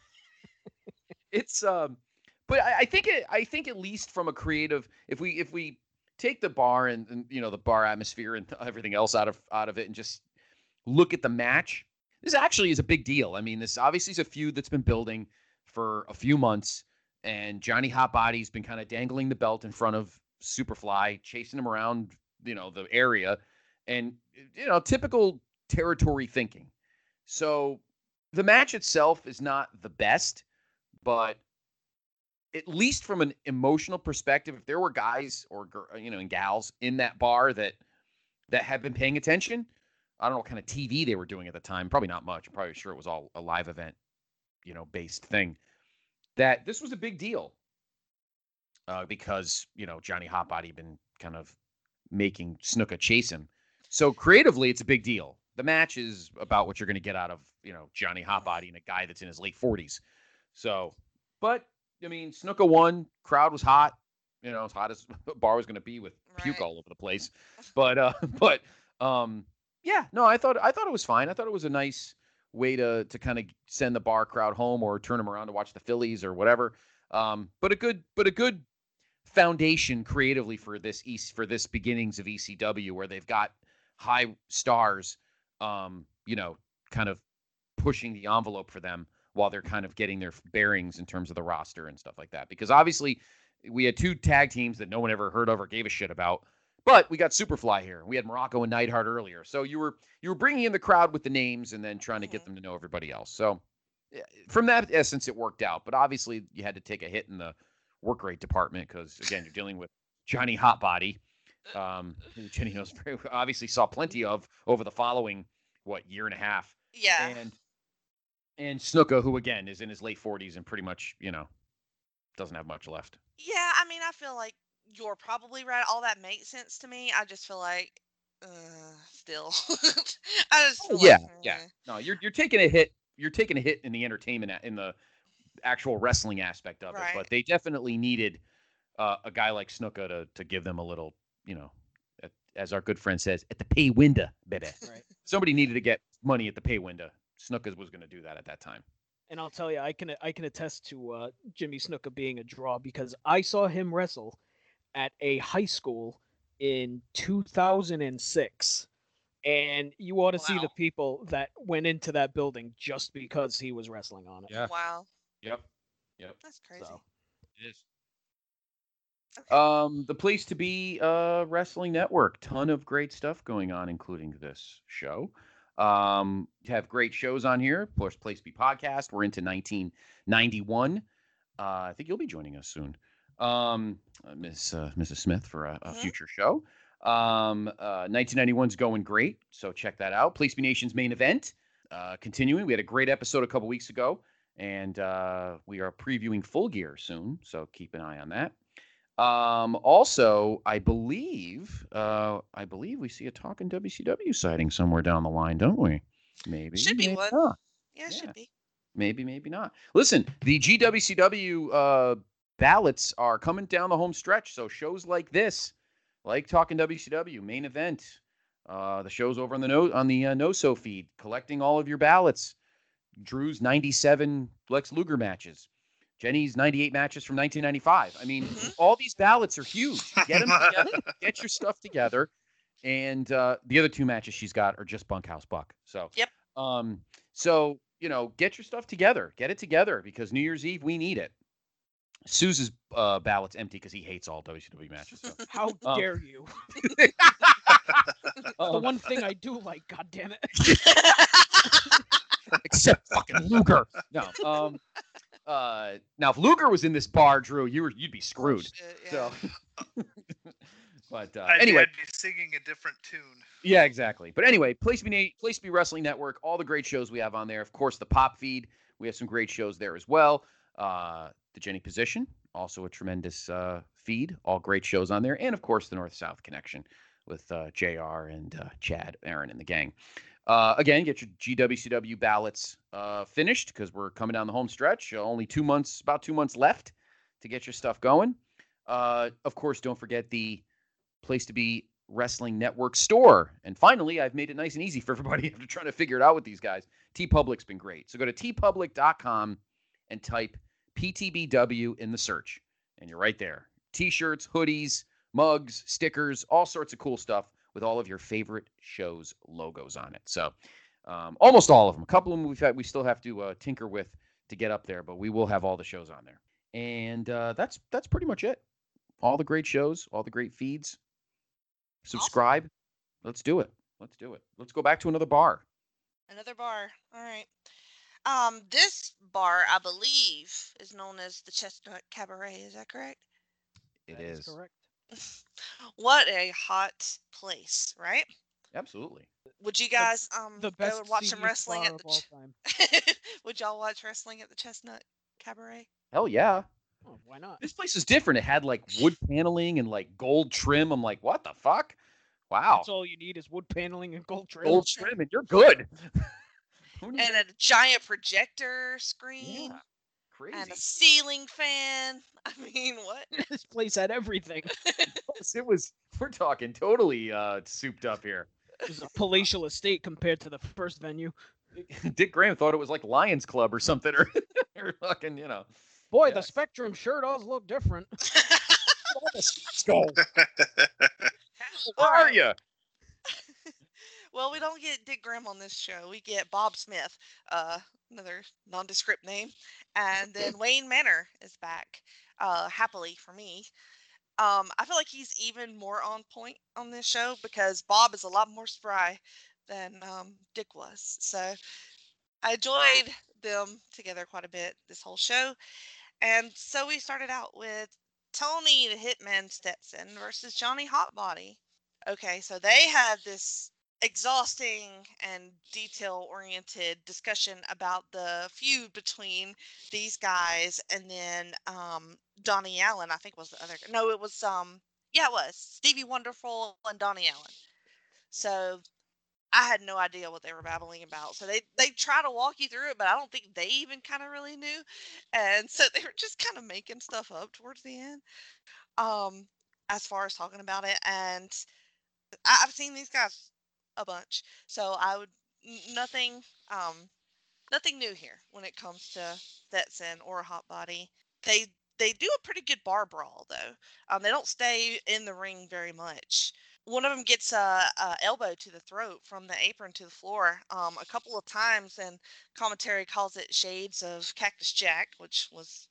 it's um but I, I think it I think at least from a creative if we if we take the bar and, and you know the bar atmosphere and everything else out of out of it and just look at the match, this actually is a big deal. I mean, this obviously is a feud that's been building for a few months, and Johnny Hotbody's been kind of dangling the belt in front of Superfly, chasing him around, you know, the area. and you know, typical territory thinking. So the match itself is not the best, but at least from an emotional perspective, if there were guys or you know and gals in that bar that that had been paying attention, I don't know what kind of T V they were doing at the time. Probably not much. I'm probably sure it was all a live event, you know, based thing. That this was a big deal uh, because you know Johnny Hotbody had been kind of making Snuka chase him. So creatively, it's a big deal. The match is about what you're going to get out of you know Johnny Hotbody and a guy that's in his late forties. So, but I mean, Snuka won. Crowd was hot. You know, as hot as the bar was going to be with puke Right. all over the place. But, uh, but, um, yeah, no, I thought I thought it was fine. I thought it was a nice way to to kind of send the bar crowd home or turn them around to watch the Phillies or whatever. Um, but a good, but a good foundation creatively for this East for this beginnings of E C W where they've got high stars, um, you know, kind of pushing the envelope for them while they're kind of getting their bearings in terms of the roster and stuff like that. Because obviously we had two tag teams that no one ever heard of or gave a shit about, but we got Superfly here. We had Morocco and Neidhart earlier. So you were you were bringing in the crowd with the names and then trying to get them to know everybody else. So from that essence, it worked out. But obviously you had to take a hit in the work rate department because, again, you're dealing with Johnny Hotbody, um, who Jenny knows very obviously saw plenty of over the following, what, year and a half. Yeah. And and Snuka, who, again, is in his late forties and pretty much, you know, doesn't have much left. Yeah, I mean, I feel like you're probably right. All that makes sense to me. I just feel like, uh, still, I just feel yeah, like, yeah. eh. No, you're you're taking a hit. You're taking a hit in the entertainment, a- in the actual wrestling aspect of it. Right. But they definitely needed uh, a guy like Snuka to to give them a little, you know, at, as our good friend says, at the pay window, baby. Right. Somebody needed to get money at the pay window. Snuka was going to do that at that time. And I'll tell you, I can I can attest to uh, Jimmy Snuka being a draw because I saw him wrestle at a high school in two thousand six, and you ought to see the Wow. people that went into that building just because he was wrestling on it. Yeah. Wow, Yep. Yep. that's crazy. So, It is. Okay. Um, the place to be, uh, Wrestling Network. Ton of great stuff going on, including this show. Um, have great shows on here. Of course, Place to Be podcast. We're into nineteen ninety-one. Uh, I think you'll be joining us soon, um, uh, Miss uh, Missus Smith, for a, a Mhm. future show. Um, uh, nineteen ninety-one's going great, so check that out. Place to Be Nation's main event. Uh, continuing, we had a great episode a couple weeks ago, and uh, we are previewing Full Gear soon, so keep an eye on that. Um, also, I believe, uh, I believe we see a Talking W C W sighting somewhere down the line, don't we? Maybe. Should be maybe one. not. Yeah, it yeah. should be. Maybe, maybe not. Listen, the G W C W uh, ballots are coming down the home stretch. So shows like this, like Talking W C W, main event, uh, the shows over on the no on the uh, No-So feed, collecting all of your ballots. Drew's ninety-seven Lex Luger matches. Jenny's ninety-eight matches from nineteen ninety-five. I mean, Mhm. all these ballots are huge. Get them together. Get your stuff together. And uh, the other two matches she's got are just Bunkhouse Buck. So, Yep. Um, so you know, get your stuff together. Get it together because New Year's Eve we need it. Sue's uh, ballot's empty because he hates all W C W matches. So. how Um, dare you? The Um, one thing I do like, God damn it. except fucking Luger. No. Um. Uh. Now, if Luger was in this bar, Drew, you were you'd be screwed. Bullshit, yeah. So. But uh, I'd, anyway, I'd be singing a different tune. yeah, exactly. But anyway, Place to Be, Place to Be Wrestling Network, all the great shows we have on there. Of course, the Pop feed, we have some great shows there as well. Uh, the Jenny Position, also a tremendous uh, feed, all great shows on there. And of course, the North-South Connection with uh, J R and uh, Chad, Aaron, and the gang. Uh, again, get your G W C W ballots uh, finished because we're coming down the home stretch. Uh, only two months, about two months left to get your stuff going. Uh, of course, don't forget the Place to Be Wrestling Network store. And finally, I've made it nice and easy for everybody after trying to figure it out with these guys. TeePublic's been great. So go to T Public dot com and type P T B W in the search. And you're right there. T-shirts, hoodies, mugs, stickers, all sorts of cool stuff with all of your favorite shows' logos on it. So um, almost all of them. A couple of them we've had, we still have to uh, tinker with to get up there, but we will have all the shows on there. And uh, that's that's pretty much it. All the great shows, all the great feeds. Subscribe, Let's do it. Let's do it. Let's go back to another bar. Another bar. All right. Um, this bar, I believe, is known as the Chestnut Cabaret. Is that correct? It That is is. correct. What a hot place, right? Absolutely. Would you guys um The go best and watch some seediest wrestling bar at of the? all Ch- time. Would y'all watch wrestling at the Chestnut Cabaret? Hell yeah. Oh, why not? This place is different. It had like wood paneling and like gold trim. I'm like, what the fuck? Wow. That's all you need is wood paneling and gold trim. Gold trim and you're good. Who knew And that? a giant projector screen Yeah. Crazy. and a ceiling fan. I mean, what? This place had everything. It was, we're talking totally uh, souped up here. It was a palatial estate compared to the first venue. Dick Graham thought it was like Lions Club or something, or, or fucking, you know. Boy, Yeah. the Spectrum sure does look different. Let's go. Where All are right. you? Well, we don't get Dick Grimm on this show. We get Bob Smith, uh, another nondescript name, and then Wayne Manor is back. Uh, happily for me. Um, I feel like he's even more on point on this show because Bob is a lot more spry than um, Dick was. So I enjoyed them together quite a bit this whole show. And so we started out with Tony the Hitman Stetson versus Johnny Hotbody. Okay, so they had this exhausting and detail oriented discussion about the feud between these guys and then um Donnie Allen, I think was the other no it was um yeah it was Stevie Wonderful and Donnie Allen. So I had no idea what they were babbling about. So they they try to walk you through it, but I don't think they even kind of really knew. And so they were just kind of making stuff up towards the end. Um as far as talking about it, and I, I've seen these guys a bunch, so I would n- nothing um nothing new here when it comes to Stetson or Hotbody. They they do a pretty good bar brawl though. Um, they don't stay in the ring very much. One of them gets a, a elbow to the throat from the apron to the floor um, a couple of times, and commentary calls it shades of Cactus Jack, which was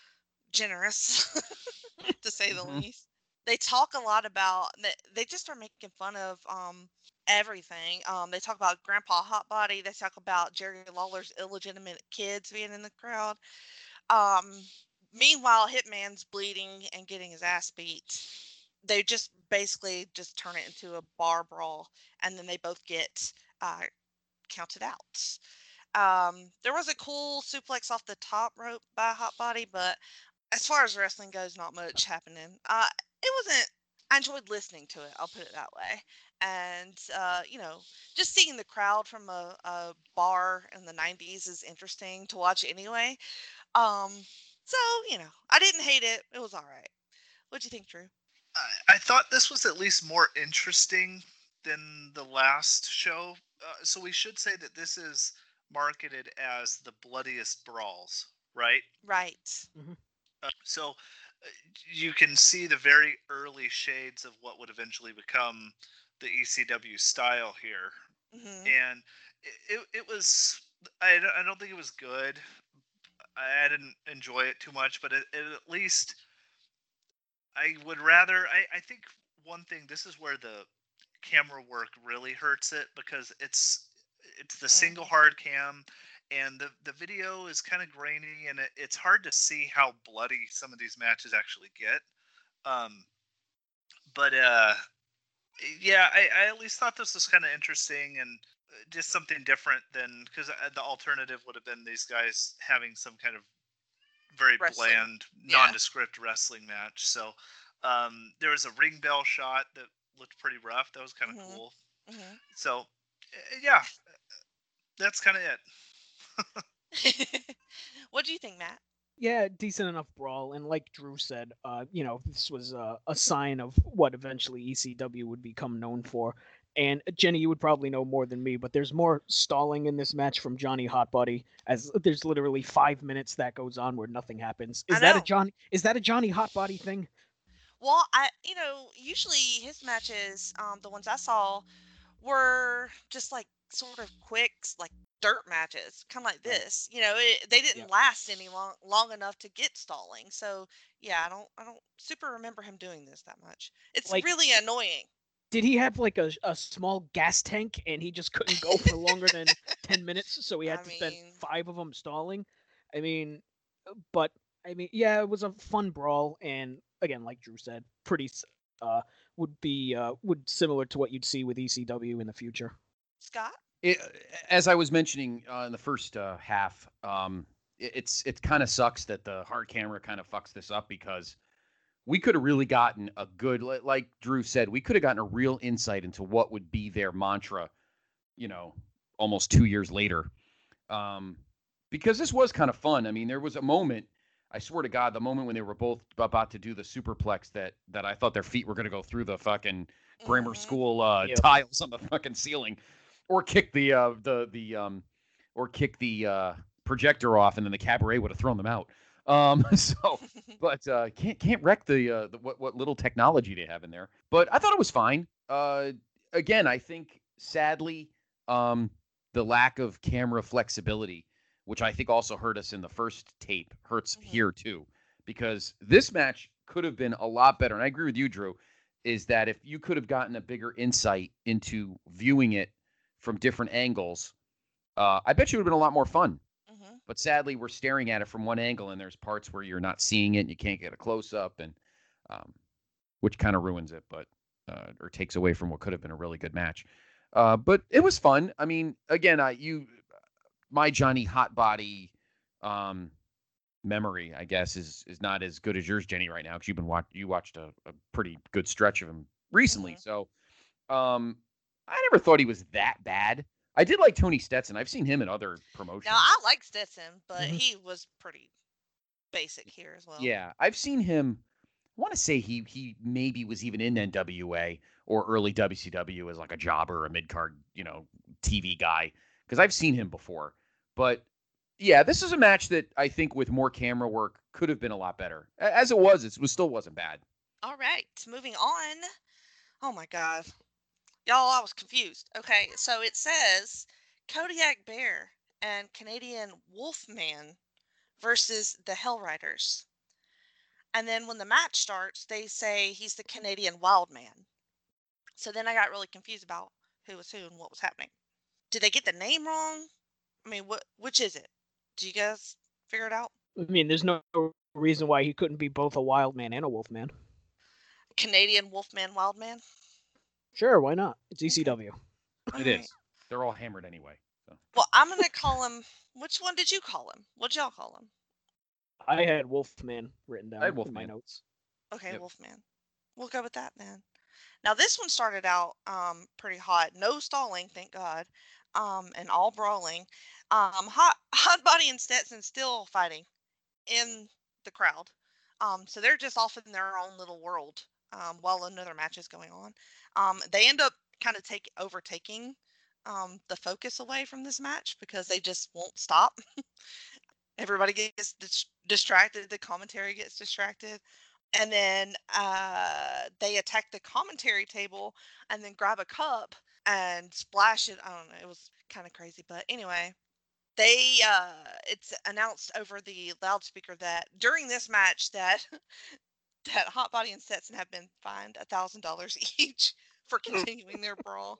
generous to say the Mhm. least. They talk a lot about they, they just are making fun of um everything. Um they talk about Grandpa Hotbody, they talk about Jerry Lawler's illegitimate kids being in the crowd. Um Meanwhile Hitman's bleeding and getting his ass beat. They just basically just turn it into a bar brawl and then they both get uh counted out. Um there was a cool suplex off the top rope by Hotbody, but as far as wrestling goes, not much happening. Uh, it wasn't. I enjoyed listening to it. I'll put it that way. And uh, you know, just seeing the crowd from a, a bar in the nineties is interesting to watch anyway. Um, so you know, I didn't hate it. It was all right. What'd you think, Drew? I, I thought this was at least more interesting than the last show. Uh, so we should say that this is marketed as the bloodiest brawls, right? Right. Uh, so uh, you can see the very early shades of what would eventually become the E C W style here, Hmm. and it, it, it was. I, don't- I don't think it was good. I, I didn't enjoy it too much, but it, it at least I would rather. I, I think one thing. This is where the camera work really hurts it because it's it's the single hard cam and the the video is kind of grainy and it, it's hard to see how bloody some of these matches actually get. Um, but uh, yeah, I, I at least thought this was kind of interesting and uh, just something different than because the alternative would have been these guys having some kind of very Wrestling. bland, Yeah. nondescript wrestling match. So um, there was a ring bell shot that looked pretty rough. That was kind of Mhm. cool. Hmm. So uh, yeah, that's kind of it. What do you think, Matt? Yeah, decent enough brawl, and like Drew said, uh, you know, this was uh, a sign of what eventually E C W would become known for. And uh, Jenny, you would probably know more than me, but there's more stalling in this match from Johnny Hotbody, as there's literally five minutes that goes on where nothing happens. I Is that a know. Johnny? Is that a Johnny Hotbody thing? Well, I you know usually his matches, um, the ones I saw, were just like sort of quick, like dirt matches, kind of like Right. this. You know, it, they didn't Yeah. last any long long enough to get stalling. So yeah, I don't I don't super remember him doing this that much. It's Like- really annoying. Did he have like a, a small gas tank and he just couldn't go for longer than ten minutes, so he had I to spend mean- five of them stalling? I mean, but I mean, yeah, it was a fun brawl, and again, like Drew said, pretty s- uh would be uh would similar to what you'd see with E C W in the future. Scott? It, as I was mentioning uh, in the first uh, half, um, it, it's it kind of sucks that the hard camera kind of fucks this up because we could have really gotten a good, li- like Drew said, we could have gotten a real insight into what would be their mantra, you know, almost two years later. Um, because this was kind of fun. I mean, there was a moment, I swear to God, the moment when they were both about to do the superplex that that I thought their feet were going to go through the fucking grammar Mhm. school uh, Yep. tiles on the fucking ceiling, or kick the uh, the the um, or kick the uh, projector off, and then the cabaret would have thrown them out. Um, so, but uh, can't can't wreck the, uh, the what what little technology they have in there. But I thought it was fine. Uh, again, I think sadly, um, the lack of camera flexibility, which I think also hurt us in the first tape, hurts Mhm. here too, because this match could have been a lot better. And I agree with you, Drew, is that if you could have gotten a bigger insight into viewing it from different angles, uh, I bet you it would have been a lot more fun. Mhm. But sadly, we're staring at it from one angle, and there's parts where you're not seeing it, and you can't get a close up, and um, which kind of ruins it, but uh, or takes away from what could have been a really good match. Uh, but it was fun. I mean, again, I you my Johnny Hot Body um, memory, I guess, is is not as good as yours, Jenny, right now, because you've been watch you watched a, a pretty good stretch of him recently. Mhm. So, um, I never thought he was that bad. I did like Tony Stetson. I've seen him in other promotions. Now I like Stetson, but Mhm. he was pretty basic here as well. Yeah, I've seen him. I want to say he he maybe was even in N W A or early W C W as like a jobber, a mid card, you know, T V guy, because I've seen him before. But yeah, this is a match that I think with more camera work could have been a lot better. A- As it was, it was still wasn't bad. All right, moving on. Oh my God. Y'all, I was confused. Okay, so it says Kodiak Bear and Canadian Wolfman versus the Hell Riders. And then when the match starts, they say he's the Canadian Wildman. So then I got really confused about who was who and what was happening. Did they get the name wrong? I mean, what which is it? Do you guys figure it out? I mean, there's no reason why he couldn't be both a wild man and a wolf man. Canadian Wolfman Wildman? Sure, why not? It's E C W. All It right. is. They're all hammered anyway. So. Well, I'm going to call him. Which one did you call him? What'd y'all call him? I had Wolfman written down I had in my Wolfman. notes. Okay, Yep. Wolfman. We'll go with that then. Now this one started out um, pretty hot. No stalling, thank God, um, and all brawling. Um, hot, hot Body and Stetson still fighting in the crowd. Um, so they're just off in their own little world um, while another match is going on. Um, they end up kind of take overtaking um, the focus away from this match because they just won't stop. Everybody gets dis- distracted. The commentary gets distracted. And then uh, they attack the commentary table and then grab a cup and splash it. I don't know. It was kind of crazy. But anyway, they uh, it's announced over the loudspeaker that during this match that that Hot Body and Stetson have been fined a thousand dollars each for continuing their brawl.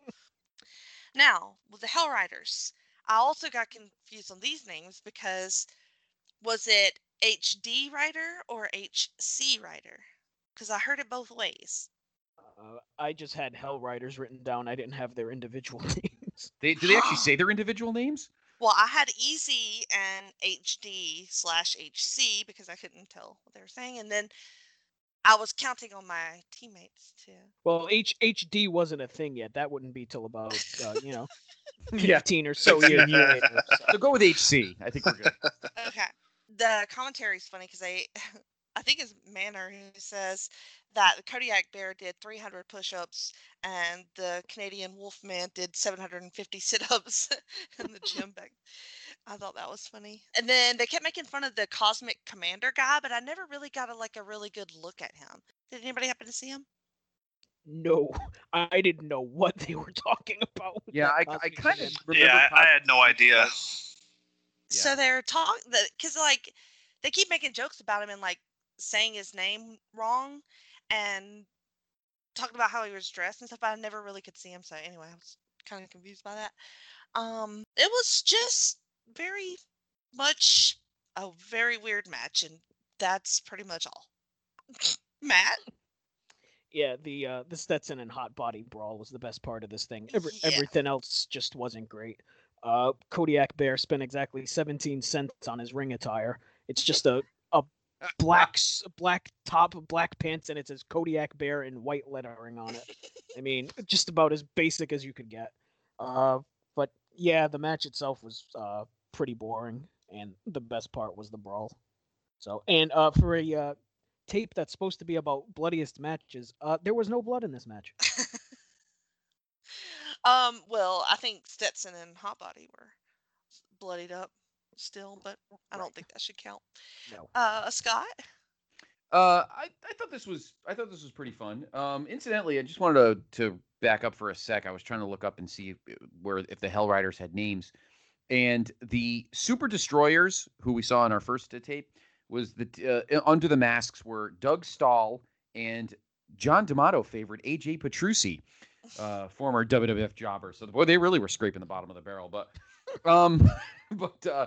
Now, with the Hell Riders, I also got confused on these names because was it H D Rider or H C Rider? Because I heard it both ways. Uh, I just had Hell Riders written down. I didn't have their individual names. They do they actually say their individual names? Well, I had Easy and H D slash H C because I couldn't tell what they were saying, and then I was counting on my teammates too. Well, H HD wasn't a thing yet. That wouldn't be till about uh, you know Yeah. fifteen or so years later. So. So go with H C. I think we're good. Okay. The commentary is funny because they, I think it's Manor who says that the Kodiak Bear did three hundred push-ups and the Canadian Wolfman did seven hundred fifty sit-ups in the gym back. I thought that was funny. And then they kept making fun of the Cosmic Commander guy, but I never really got a, like a really good look at him. Did anybody happen to see him? No, I didn't know what they were talking about. with Yeah, that I- I Cosmic kinda Commander. remember Yeah, I, I had no Cosmic idea. So Yeah. they're talking that because like they keep making jokes about him and like saying his name wrong, and talking about how he was dressed and stuff, but I never really could see him. So anyway, I was kind of confused by that. Um, it was just very much a very weird match, and that's pretty much all. Matt? Yeah, the uh, the Stetson and hot body brawl was the best part of this thing. Every, Yeah. Everything else just wasn't great. Uh, Kodiak Bear spent exactly seventeen cents on his ring attire. It's just a a black s- black top, black pants, and it says Kodiak Bear in white lettering on it. I mean, just about as basic as you could get. Uh, but yeah, the match itself was uh, pretty boring, and the best part was the brawl. So, and uh, for a uh, tape that's supposed to be about bloodiest matches, uh, there was no blood in this match. um, well, I think Stetson and Hotbody were bloodied up still, but I don't Right. think that should count. No. Uh, Scott? Uh, I, I thought this was I thought this was pretty fun. Um, incidentally, I just wanted to to back up for a sec. I was trying to look up and see if, where if the Hell Riders had names, and the Super Destroyers, who we saw in our first uh, tape, was the uh, under the masks were Doug Stahl and John D'Amato favorite A J Petrucci, uh, former W W F jobber. So boy, they really were scraping the bottom of the barrel. But um, but uh,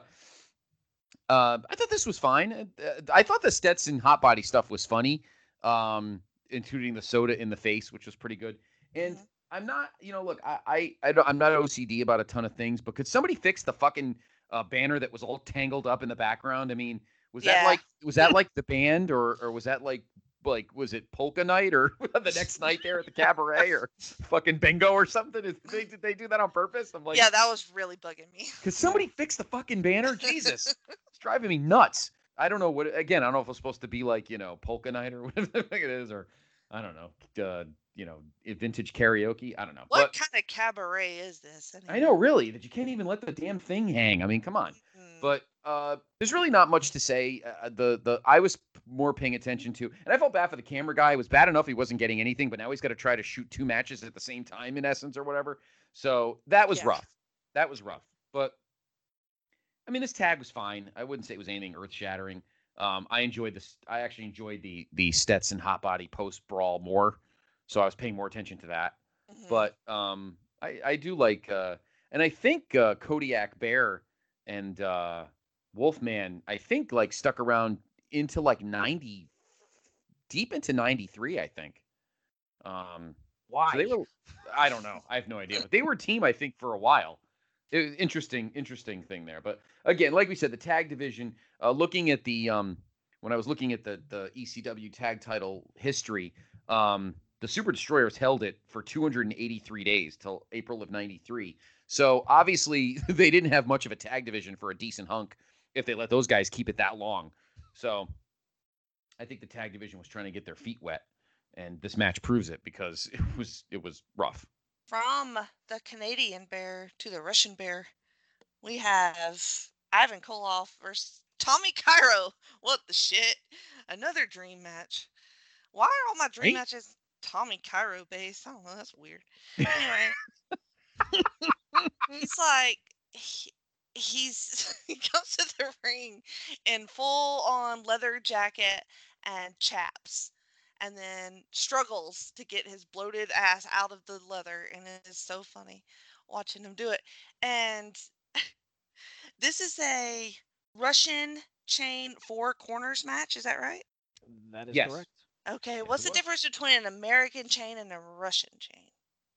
uh, I thought this was fine. Uh, I thought the Stetson hot body stuff was funny, um, including the soda in the face, which was pretty good. And Mhm. I'm not, you know, look, I, I, I don't, I'm not O C D about a ton of things, but could somebody fix the fucking uh, banner that was all tangled up in the background? I mean, was that Yeah. like, was that like the band, or, or was that like, like, was it polka night or the next night there at the cabaret or fucking bingo or something? Did they, did they do that on purpose? I'm like, Yeah, that was really bugging me. could somebody fix the fucking banner? Jesus, it's driving me nuts. I don't know what. Again, I don't know if it's supposed to be like, you know, polka night or whatever the fuck it is, or I don't know, uh, you know, vintage karaoke. I don't know. What But kind of cabaret is this? I know, really, that you can't even let the damn thing hang. I mean, come on. Mm. But uh, there's really not much to say. Uh, the the I was more paying attention to, and I felt bad for the camera guy. It was bad enough he wasn't getting anything, but now he's got to try to shoot two matches at the same time, in essence, or whatever. So that was Yeah. rough. That was rough. But I mean, this tag was fine. I wouldn't say it was anything earth shattering. Um, I enjoyed this. I actually enjoyed the the Stetson hot body post brawl more, so I was paying more attention to that. Mhm. But um, I I do like, uh, and I think uh, Kodiak Bear and uh, Wolfman, I think, like stuck around into like ninety, deep into ninety-three, I think. Um, Why? so they were, I don't know. I have no idea. But they were a team, I think, for a while. It was interesting, interesting thing there. But again, like we said, the tag division, uh, looking at the, um, when I was looking at the, the E C W tag title history, um, the Super Destroyers held it for two hundred eighty-three days till April of ninety-three. So obviously they didn't have much of a tag division for a decent hunk if they let those guys keep it that long. So I think the tag division was trying to get their feet wet, and this match proves it because it was it was rough. From the Canadian bear to the Russian bear, we have Ivan Koloff versus Tommy Cairo. What the shit? Another dream match. Why are all my dream Right? matches Tommy Cairo based? I don't know. That's weird. Anyway, he's like he, he's he comes to the ring in full on leather jacket and chaps, and then struggles to get his bloated ass out of the leather, and it is so funny watching him do it. And this is a Russian chain four corners match, is that right? That is Yes. correct. Okay, Yes, what's it the was. difference between an American chain and a Russian chain?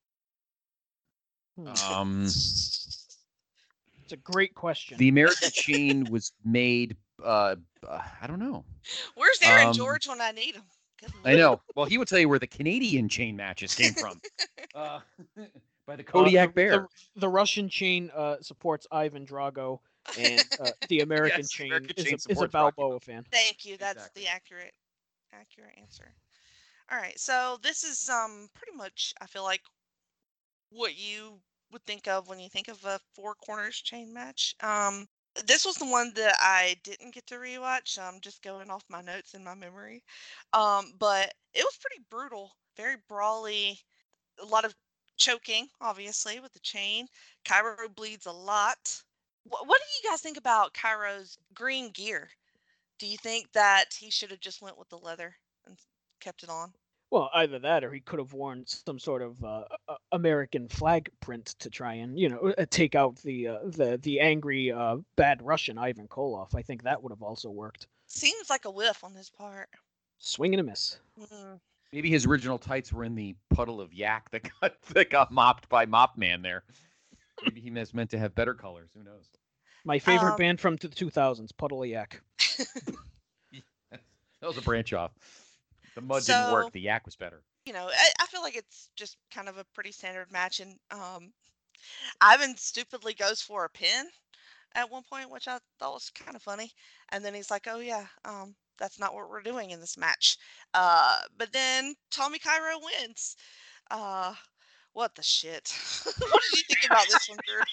Hmm. Um, It's a great question. the American chain was made. Uh, uh, I don't know. Where's Aaron Um, George when I need him? Good I lord. know. Well, he would tell you where the Canadian chain matches came from. uh, by the Uh, Kodiak the, Bear. The, the Russian chain uh, supports Ivan Drago, and uh, the American Yes, chain American is, chain a, is a supports Rocky Balboa fan. Thank you. That's Exactly. the accurate accurate answer. All right. So this is um pretty much I feel like what you would think of when you think of a four corners chain match. Um this was the one that I didn't get to rewatch. I'm just going off my notes in my memory. Um but it was pretty brutal, very brawly, a lot of choking obviously with the chain. Cairo bleeds a lot. What, what do you guys think about Cairo's green gear? Do you think that he should have just went with the leather and kept it on? Well, either that or he could have worn some sort of uh, a- American flag print to try and, you know, uh, take out the uh, the the angry uh, bad Russian Ivan Koloff. I think that would have also worked. Seems like a whiff on his part. Swing and a miss. Mm. Maybe his original tights were in the puddle of yak that got that got mopped by Mop Man there. Maybe he was meant to have better colors. Who knows? My favorite Um, band from the two thousands, Puddle of Yak. That was a branch off. The mud So- didn't work. The yak was better. You know, I, I feel like it's just kind of a pretty standard match, and um, Ivan stupidly goes for a pin at one point, which I thought was kind of funny. And then he's like, "Oh yeah, um, that's not what we're doing in this match." Uh, but then Tommy Cairo wins. Uh, what the shit? What did you think about this one, Drew?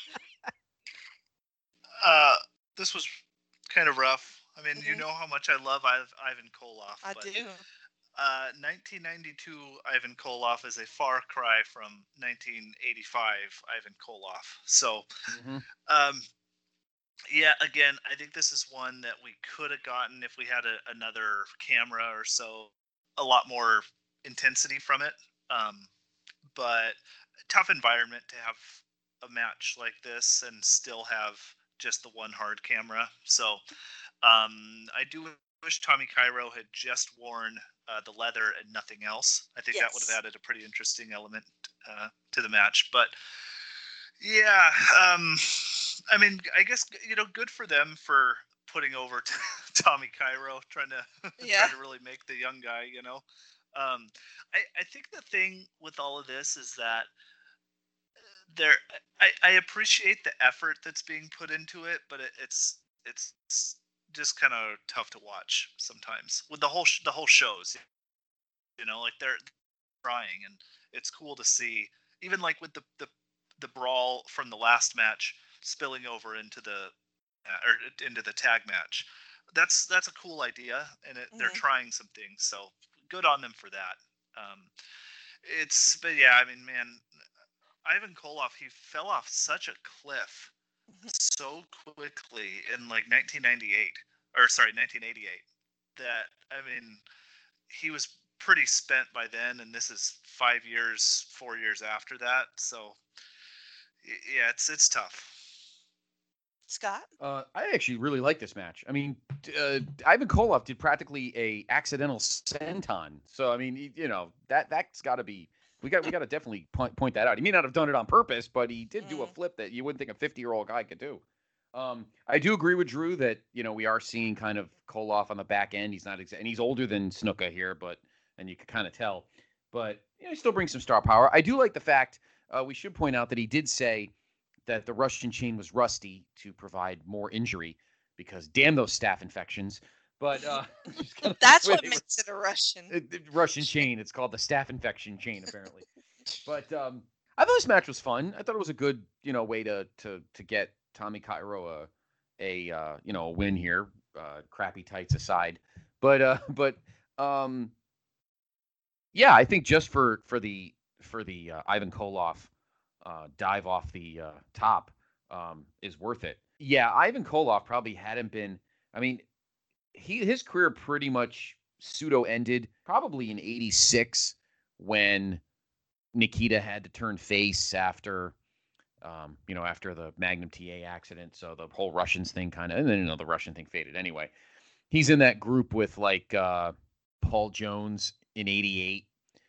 Uh, this was kind of rough. I mean, you Mhm. know how much I love Iv- Ivan Koloff. I but, do. Uh, nineteen ninety-two Ivan Koloff is a far cry from nineteen eighty-five Ivan Koloff. So, Mm-hmm. um, yeah, again, I think this is one that we could have gotten if we had a, another camera or so, a lot more intensity from it. Um, but tough environment to have a match like this and still have just the one hard camera. So, um, I do wish Tommy Cairo had just worn uh, the leather and nothing else. I think that would Yes. have added a pretty interesting element uh, to the match. But yeah, um, I mean, I guess you know, good for them for putting over t- Tommy Cairo, trying to Yeah. trying to really make the young guy. You know, um, I I think the thing with all of this is that there I, I appreciate the effort that's being put into it, but it, it's it's just kind of tough to watch sometimes with the whole sh- the whole shows. You know, like they're trying, and it's cool to see. Even like with the the the brawl from the last match spilling over into the uh, or into the tag match. That's that's a cool idea, and it, they're Mhm. trying some things. So good on them for that. Um, it's but yeah, I mean, man, Ivan Koloff, he fell off such a cliff so quickly in like nineteen ninety-eight or sorry nineteen eighty-eight that I mean he was pretty spent by then, and this is five years four years after that, so y- yeah, it's it's tough. Scott? Uh, I actually really like this match. I mean, d- uh, Ivan Koloff did practically a accidental senton. So I mean, y- you know that that's got to be we got we got to definitely point point that out. He may not have done it on purpose, but he did do a Mm. flip that you wouldn't think a fifty year old guy could do. Um, I do agree with Drew that you know we are seeing kind of Koloff on the back end. He's not exa- and he's older than Snuka here, but and you can kind of tell. But you know, he still brings some star power. I do like the fact uh, we should point out that he did say that the Russian chain was rusty to provide more injury because damn those staph infections. But uh, just kinda That's the way what they makes it a Russian. were- uh, the Russian chain. It's called the staph infection chain, apparently. But um, I thought this match was fun. I thought it was a good, you know, way to to to get Tommy Cairo a a uh, you know a win here. Uh, crappy tights aside, but uh, but um, yeah, I think just for for the for the uh, Ivan Koloff uh, dive off the uh, top um, is worth it. Yeah, Ivan Koloff probably hadn't been. I mean, he his career pretty much pseudo ended probably in eighty-six when Nikita had to turn face after um, you know after the Magnum T A accident. So the whole Russians thing kind of, and then you know the Russian thing faded anyway. He's in that group with like uh, Paul Jones in eighty-eight.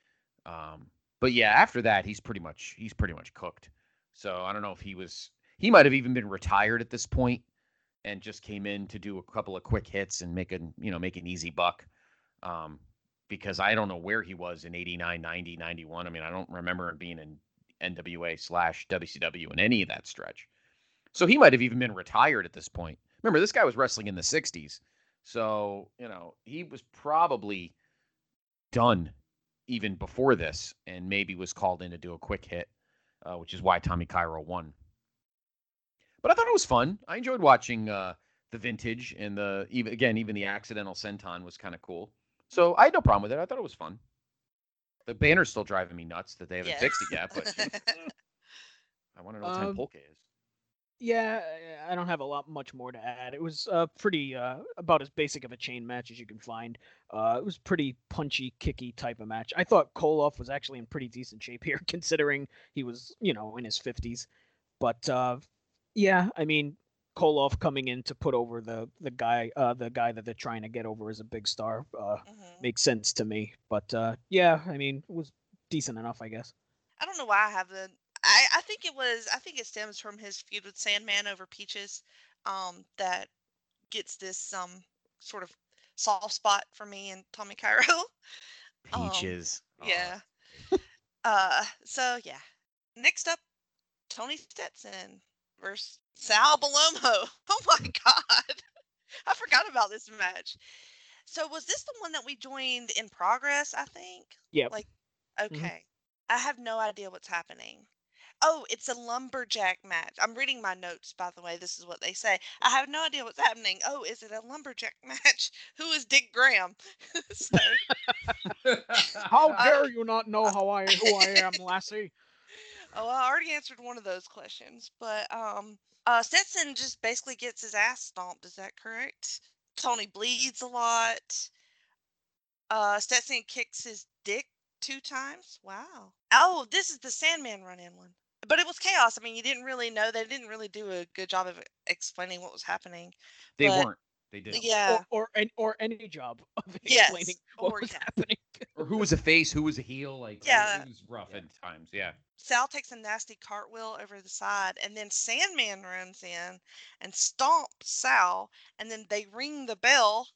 Um, but yeah, after that, he's pretty much he's pretty much cooked. So I don't know if he was he might have even been retired at this point and just came in to do a couple of quick hits and make a you know make an easy buck. Um, because I don't know where he was in eighty-nine, ninety, ninety-one. I mean, I don't remember him being in N W A slash W C W in any of that stretch. So he might have even been retired at this point. Remember, this guy was wrestling in the sixties. So, you know, he was probably done even before this and maybe was called in to do a quick hit, uh, which is why Tommy Cairo won. But I thought it was fun. I enjoyed watching uh, the vintage and the even again even the accidental senton was kind of cool. So I had no problem with it. I thought it was fun. The banner's still driving me nuts that they haven't Yes. fixed it yet, but I want to know what time Um, Polka is. Yeah, I don't have a lot much more to add. It was uh, pretty uh, about as basic of a chain match as you can find. Uh, it was pretty punchy, kicky type of match. I thought Koloff was actually in pretty decent shape here, considering he was, you know, in his fifties. But uh, yeah, I mean, Koloff coming in to put over the the guy, uh, the guy that they're trying to get over as a big star, uh, Hmm. makes sense to me. But uh, yeah, I mean, it was decent enough, I guess. I don't know why I have the. I, I think it was. I think it stems from his feud with Sandman over Peaches, um, that gets this um sort of soft spot for me and Tommy Cairo. um, Peaches. Oh, yeah. great. Uh, so yeah. Next up, Tony Stetson versus Sal Balomo. Oh my God, I forgot about this match. So was this the one that we joined in progress? I think. Yep. Like, Mhm. okay, I have no idea what's happening. Oh, it's a lumberjack match. I'm reading my notes, by the way. This is what they say. I have no idea what's happening. Oh, is it a lumberjack match? Who is Dick Graham? So, How uh, dare you not know how I who I am, lassie? oh, I already answered one of those questions, but um, uh, Stetson just basically gets his ass stomped. Is that correct? Tony bleeds a lot. Uh, Stetson kicks his dick two times. Wow. Oh, this is the Sandman run-in one. But it was chaos. I mean, you didn't really know. They didn't really do a good job of explaining what was happening. They But weren't. They didn't. Or yeah, or an- or any job of explaining yes, what or was yeah, happening. Or who was a face, who was a heel. Like, it- yeah. it was rough at times. Yeah. Sal takes a nasty cartwheel over the side, and then Sandman runs in and stomps Sal, and then they ring the bell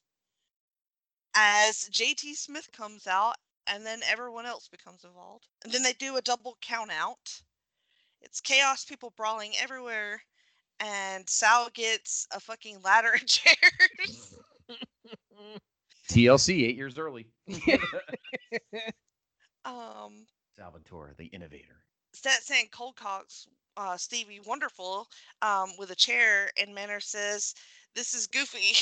as J T Smith comes out, and then everyone else becomes involved. And then they do a double count out. It's chaos, people brawling everywhere, and Sal gets a fucking ladder and chairs. T L C eight years early. um, Salvatore, the innovator. Stetson cold cocks uh, Stevie Wonderful um, with a chair, and Manor says, "This is goofy."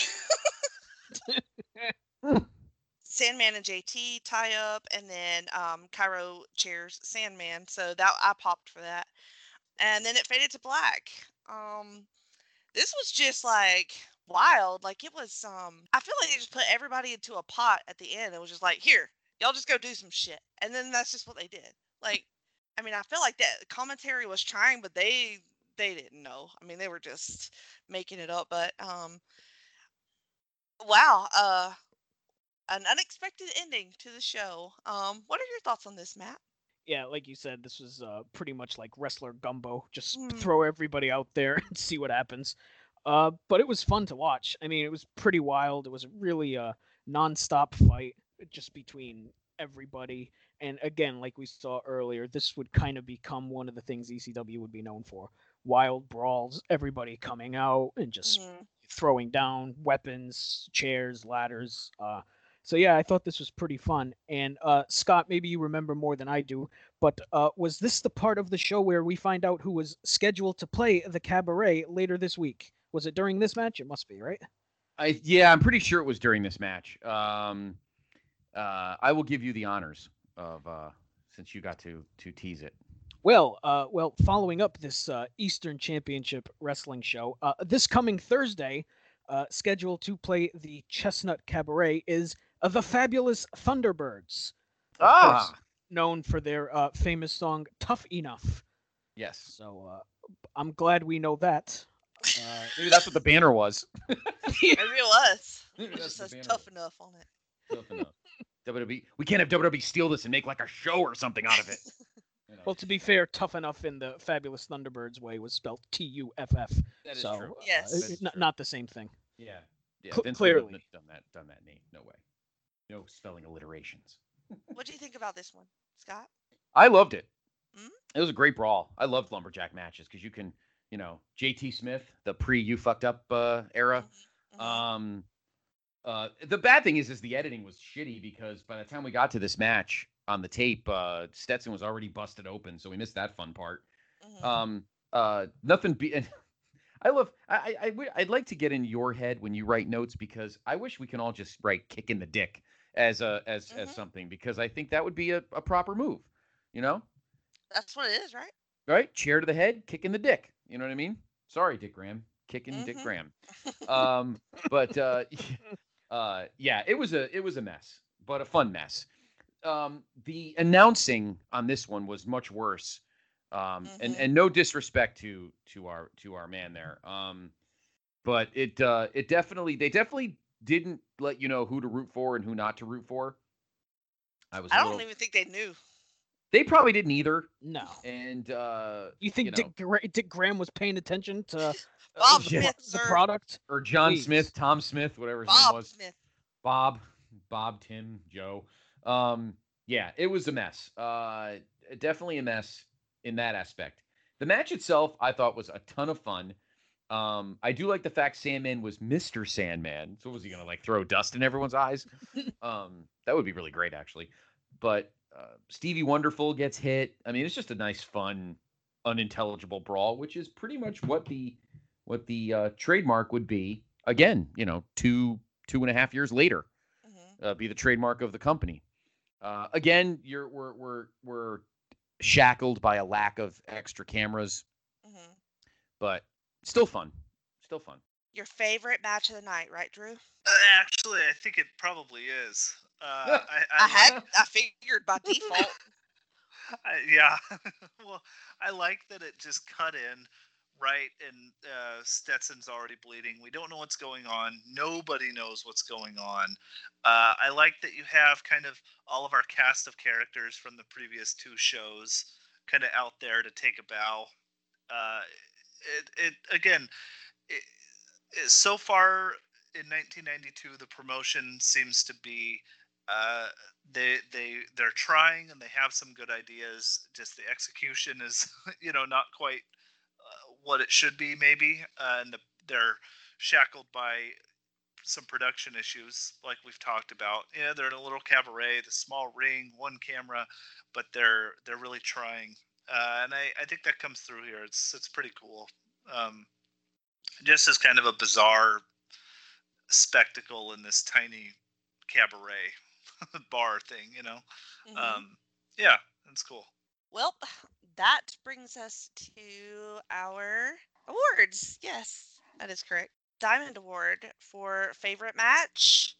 Sandman and J T tie up, and then um, Cairo chairs Sandman. So that I popped for that, and then it faded to black. Um, this was just like wild. Like it was. Um, I feel like they just put everybody into a pot at the end. It was just like, here, y'all just go do some shit, and then that's just what they did. Like, I mean, I feel like that commentary was trying, but they they didn't know. I mean, they were just making it up. But um, wow. Uh, an unexpected ending to the show. Um, what are your thoughts on this, Matt? Yeah, like you said, this was uh, pretty much like wrestler gumbo. Just Mm, throw everybody out there and see what happens. Uh, but it was fun to watch. I mean, it was pretty wild. It was really a non-stop fight just between everybody. And again, like we saw earlier, this would kind of become one of the things E C W would be known for. Wild brawls, everybody coming out and just mhm. throwing down weapons, chairs, ladders. Uh, so yeah, I thought this was pretty fun. And uh, Scott, maybe you remember more than I do, but uh, was this the part of the show where we find out who was scheduled to play the cabaret later this week? Was it during this match? It must be, right? I yeah, I'm pretty sure it was during this match. Um, uh, I will give you the honors of uh, since you got to to tease it. Well, uh, well, following up this uh, Eastern Championship Wrestling show, uh, this coming Thursday, uh, scheduled to play the Chestnut Cabaret is uh, the Fabulous Thunderbirds, of course, Ah, known for their uh, famous song "Tough Enough." yes. So uh, I'm glad we know that. Uh, Maybe that's what the banner was. Maybe it was. Maybe It that's just the says banner tough was. enough on it. Tough enough. W W E. We can't have W W E steal this and make like a show or something out of it. You know, well, to be fair, "Tough Enough" in the Fabulous Thunderbirds way was spelled T U F F. that is so, true. uh, Yes. it- That is not, true. not the same thing. Yeah. Yeah. Cl- Vince wouldn't clearly. have done that. Done that name. No way. No spelling alliterations. What do you think about this one, Scott? I loved it. Mm? It was a great brawl. I loved lumberjack matches because you can, you know, J T Smith, the pre you fucked up uh, era. Mhm. Um, uh, the bad thing is, is the editing was shitty because by the time we got to this match on the tape, uh, Stetson was already busted open, so we missed that fun part. Mhm. Um, uh, nothing be. And I love. I, I, I wi- I'd like to get in your head when you write notes because I wish we can all just write "kick in the dick" as a as as Mhm. something because I think that would be a, a proper move. You know, That's what it is, right? right? Chair to the head, kick in the dick. You know what I mean? Sorry, Dick Graham. Kicking Dick Mhm. Graham. Um, but uh, uh, yeah, it was a it was a mess, but a fun mess. Um, the announcing on this one was much worse. Um, and Mhm. and no disrespect to to our to our man there. Um, but it uh, it definitely they definitely didn't let you know who to root for and who not to root for. I was a I don't little. even think they knew. They probably didn't either. No. And uh, You you think know, Dick Gra- Dick Graham was paying attention to uh, Bob the, yeah, pro- Smith, the sir. product? or John Please. Smith, Tom Smith, whatever his name Bob was. Smith. Bob, Bob, Tim, Joe. Um, yeah, it was a mess. Uh, definitely a mess in that aspect. The match itself, I thought, was a ton of fun. Um, I do like the fact Sandman was Mister Sandman. So was he gonna like throw dust in everyone's eyes? Um, that would be really great, actually. But uh, Stevie Wonderful gets hit. I mean, it's just a nice, fun, unintelligible brawl, which is pretty much what the what the uh, trademark would be. Again, you know, two two and a half years later, Mhm. uh, be the trademark of the company. Uh, again, you're we're we're we're shackled by a lack of extra cameras, Mhm. but still fun, still fun. Your favorite match of the night, right, Drew? Uh, Actually, I think it probably is. Uh, I, I, I had. like, I figured by default. I, yeah. Well, I like that it just cut in right, and uh, Stetson's already bleeding. We don't know what's going on. Nobody knows what's going on. Uh, I like that you have kind of all of our cast of characters from the previous two shows kind of out there to take a bow. Uh, it, it again, it, it, so far in nineteen ninety-two, the promotion seems to be uh, they they they're trying and they have some good ideas. Just the execution is, you know, not quite uh, what it should be, maybe, uh, and the, they're shackled by some production issues, like we've talked about. Yeah, they're in a little cabaret, the small ring, one camera, but they're they're really trying, uh, and I, I think that comes through here. It's it's pretty cool. Um, just as kind of a bizarre spectacle in this tiny cabaret bar thing, you know. Mhm. Um, yeah, that's cool. Well, that brings us to our awards. Yes, that is correct. Diamond Award for favorite match.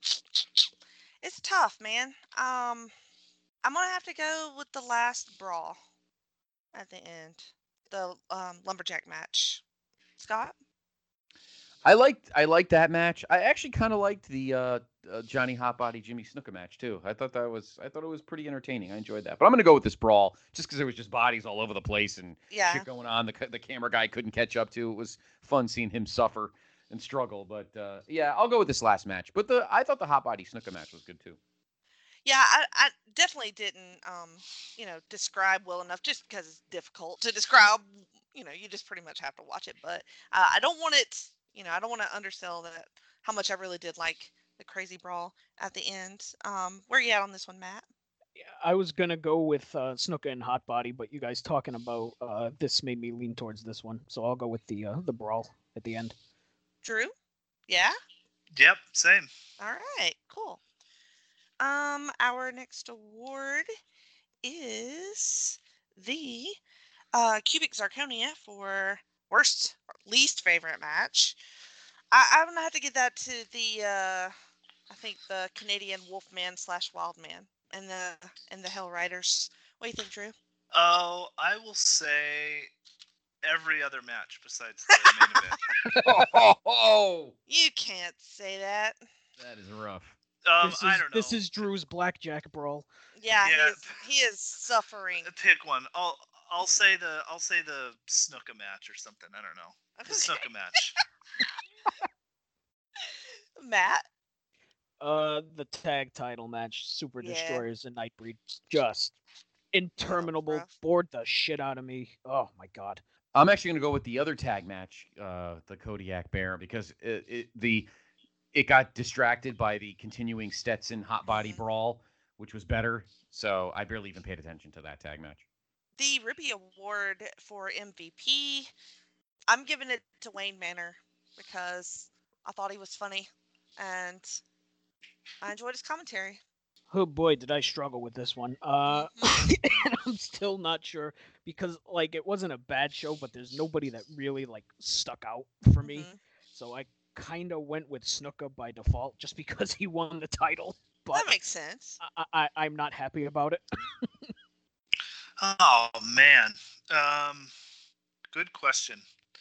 It's tough, man. Um, I'm gonna have to go with the last brawl at the end, the um, lumberjack match. Scott. I liked I liked that match. I actually kind of liked the uh, uh, Johnny Hotbody Jimmy Snuka match too. I thought that was I thought it was pretty entertaining. I enjoyed that. But I'm gonna go with this brawl just because there was just bodies all over the place and Yeah. shit going on. The ca- the camera guy couldn't catch up to. It was fun seeing him suffer and struggle. But uh, yeah, I'll go with this last match. But the I thought the Hotbody Snuka match was good too. Yeah, I, I definitely didn't, um, you know, describe well enough just because it's difficult to describe. You know, you just pretty much have to watch it. But uh, I don't want it, you know, I don't want to undersell that how much I really did like the crazy brawl at the end. Um, where you at on this one, Matt? I was gonna go with uh, Snuka and Hot Body, but you guys talking about uh, this made me lean towards this one, so I'll go with the uh, the brawl at the end. Drew? Yeah? Yep, same. All right, cool. Um, our next award is the uh, Cubic Zirconia for worst or least favorite match. I, I'm gonna have to give that to the uh, I think the Canadian Wolfman slash Wildman and the and the Hell Riders. What do you think, Drew? Oh, I will say every other match besides the main event. Oh, You can't say that. that is rough. Um, This I is don't know. this is Drew's blackjack brawl. Yeah, he Yeah. is he is suffering. Pick one. I'll I'll say the I'll say the Snuka match or something. I don't know. The Okay. Snuka match. Matt. Uh, the tag title match, Super Yeah. Destroyers and Nightbreed, just interminable. rough. Bored the shit out of me. Oh my god. I'm actually going to go with the other tag match, uh, the Kodiak Bear, because it, it, the it got distracted by the continuing Stetson hot body Mhm. brawl, which was better. So I barely even paid attention to that tag match. The Ruby Award for M V P. I'm giving it to Wayne Manor because I thought he was funny and I enjoyed his commentary. Oh boy, did I struggle with this one. Uh, Mhm. and I'm still not sure because like it wasn't a bad show, but there's nobody that really like stuck out for me. Mhm. So I kind of went with Snuka by default just because he won the title. That But makes sense. I, I I'm not happy about it. Oh man, um, good question.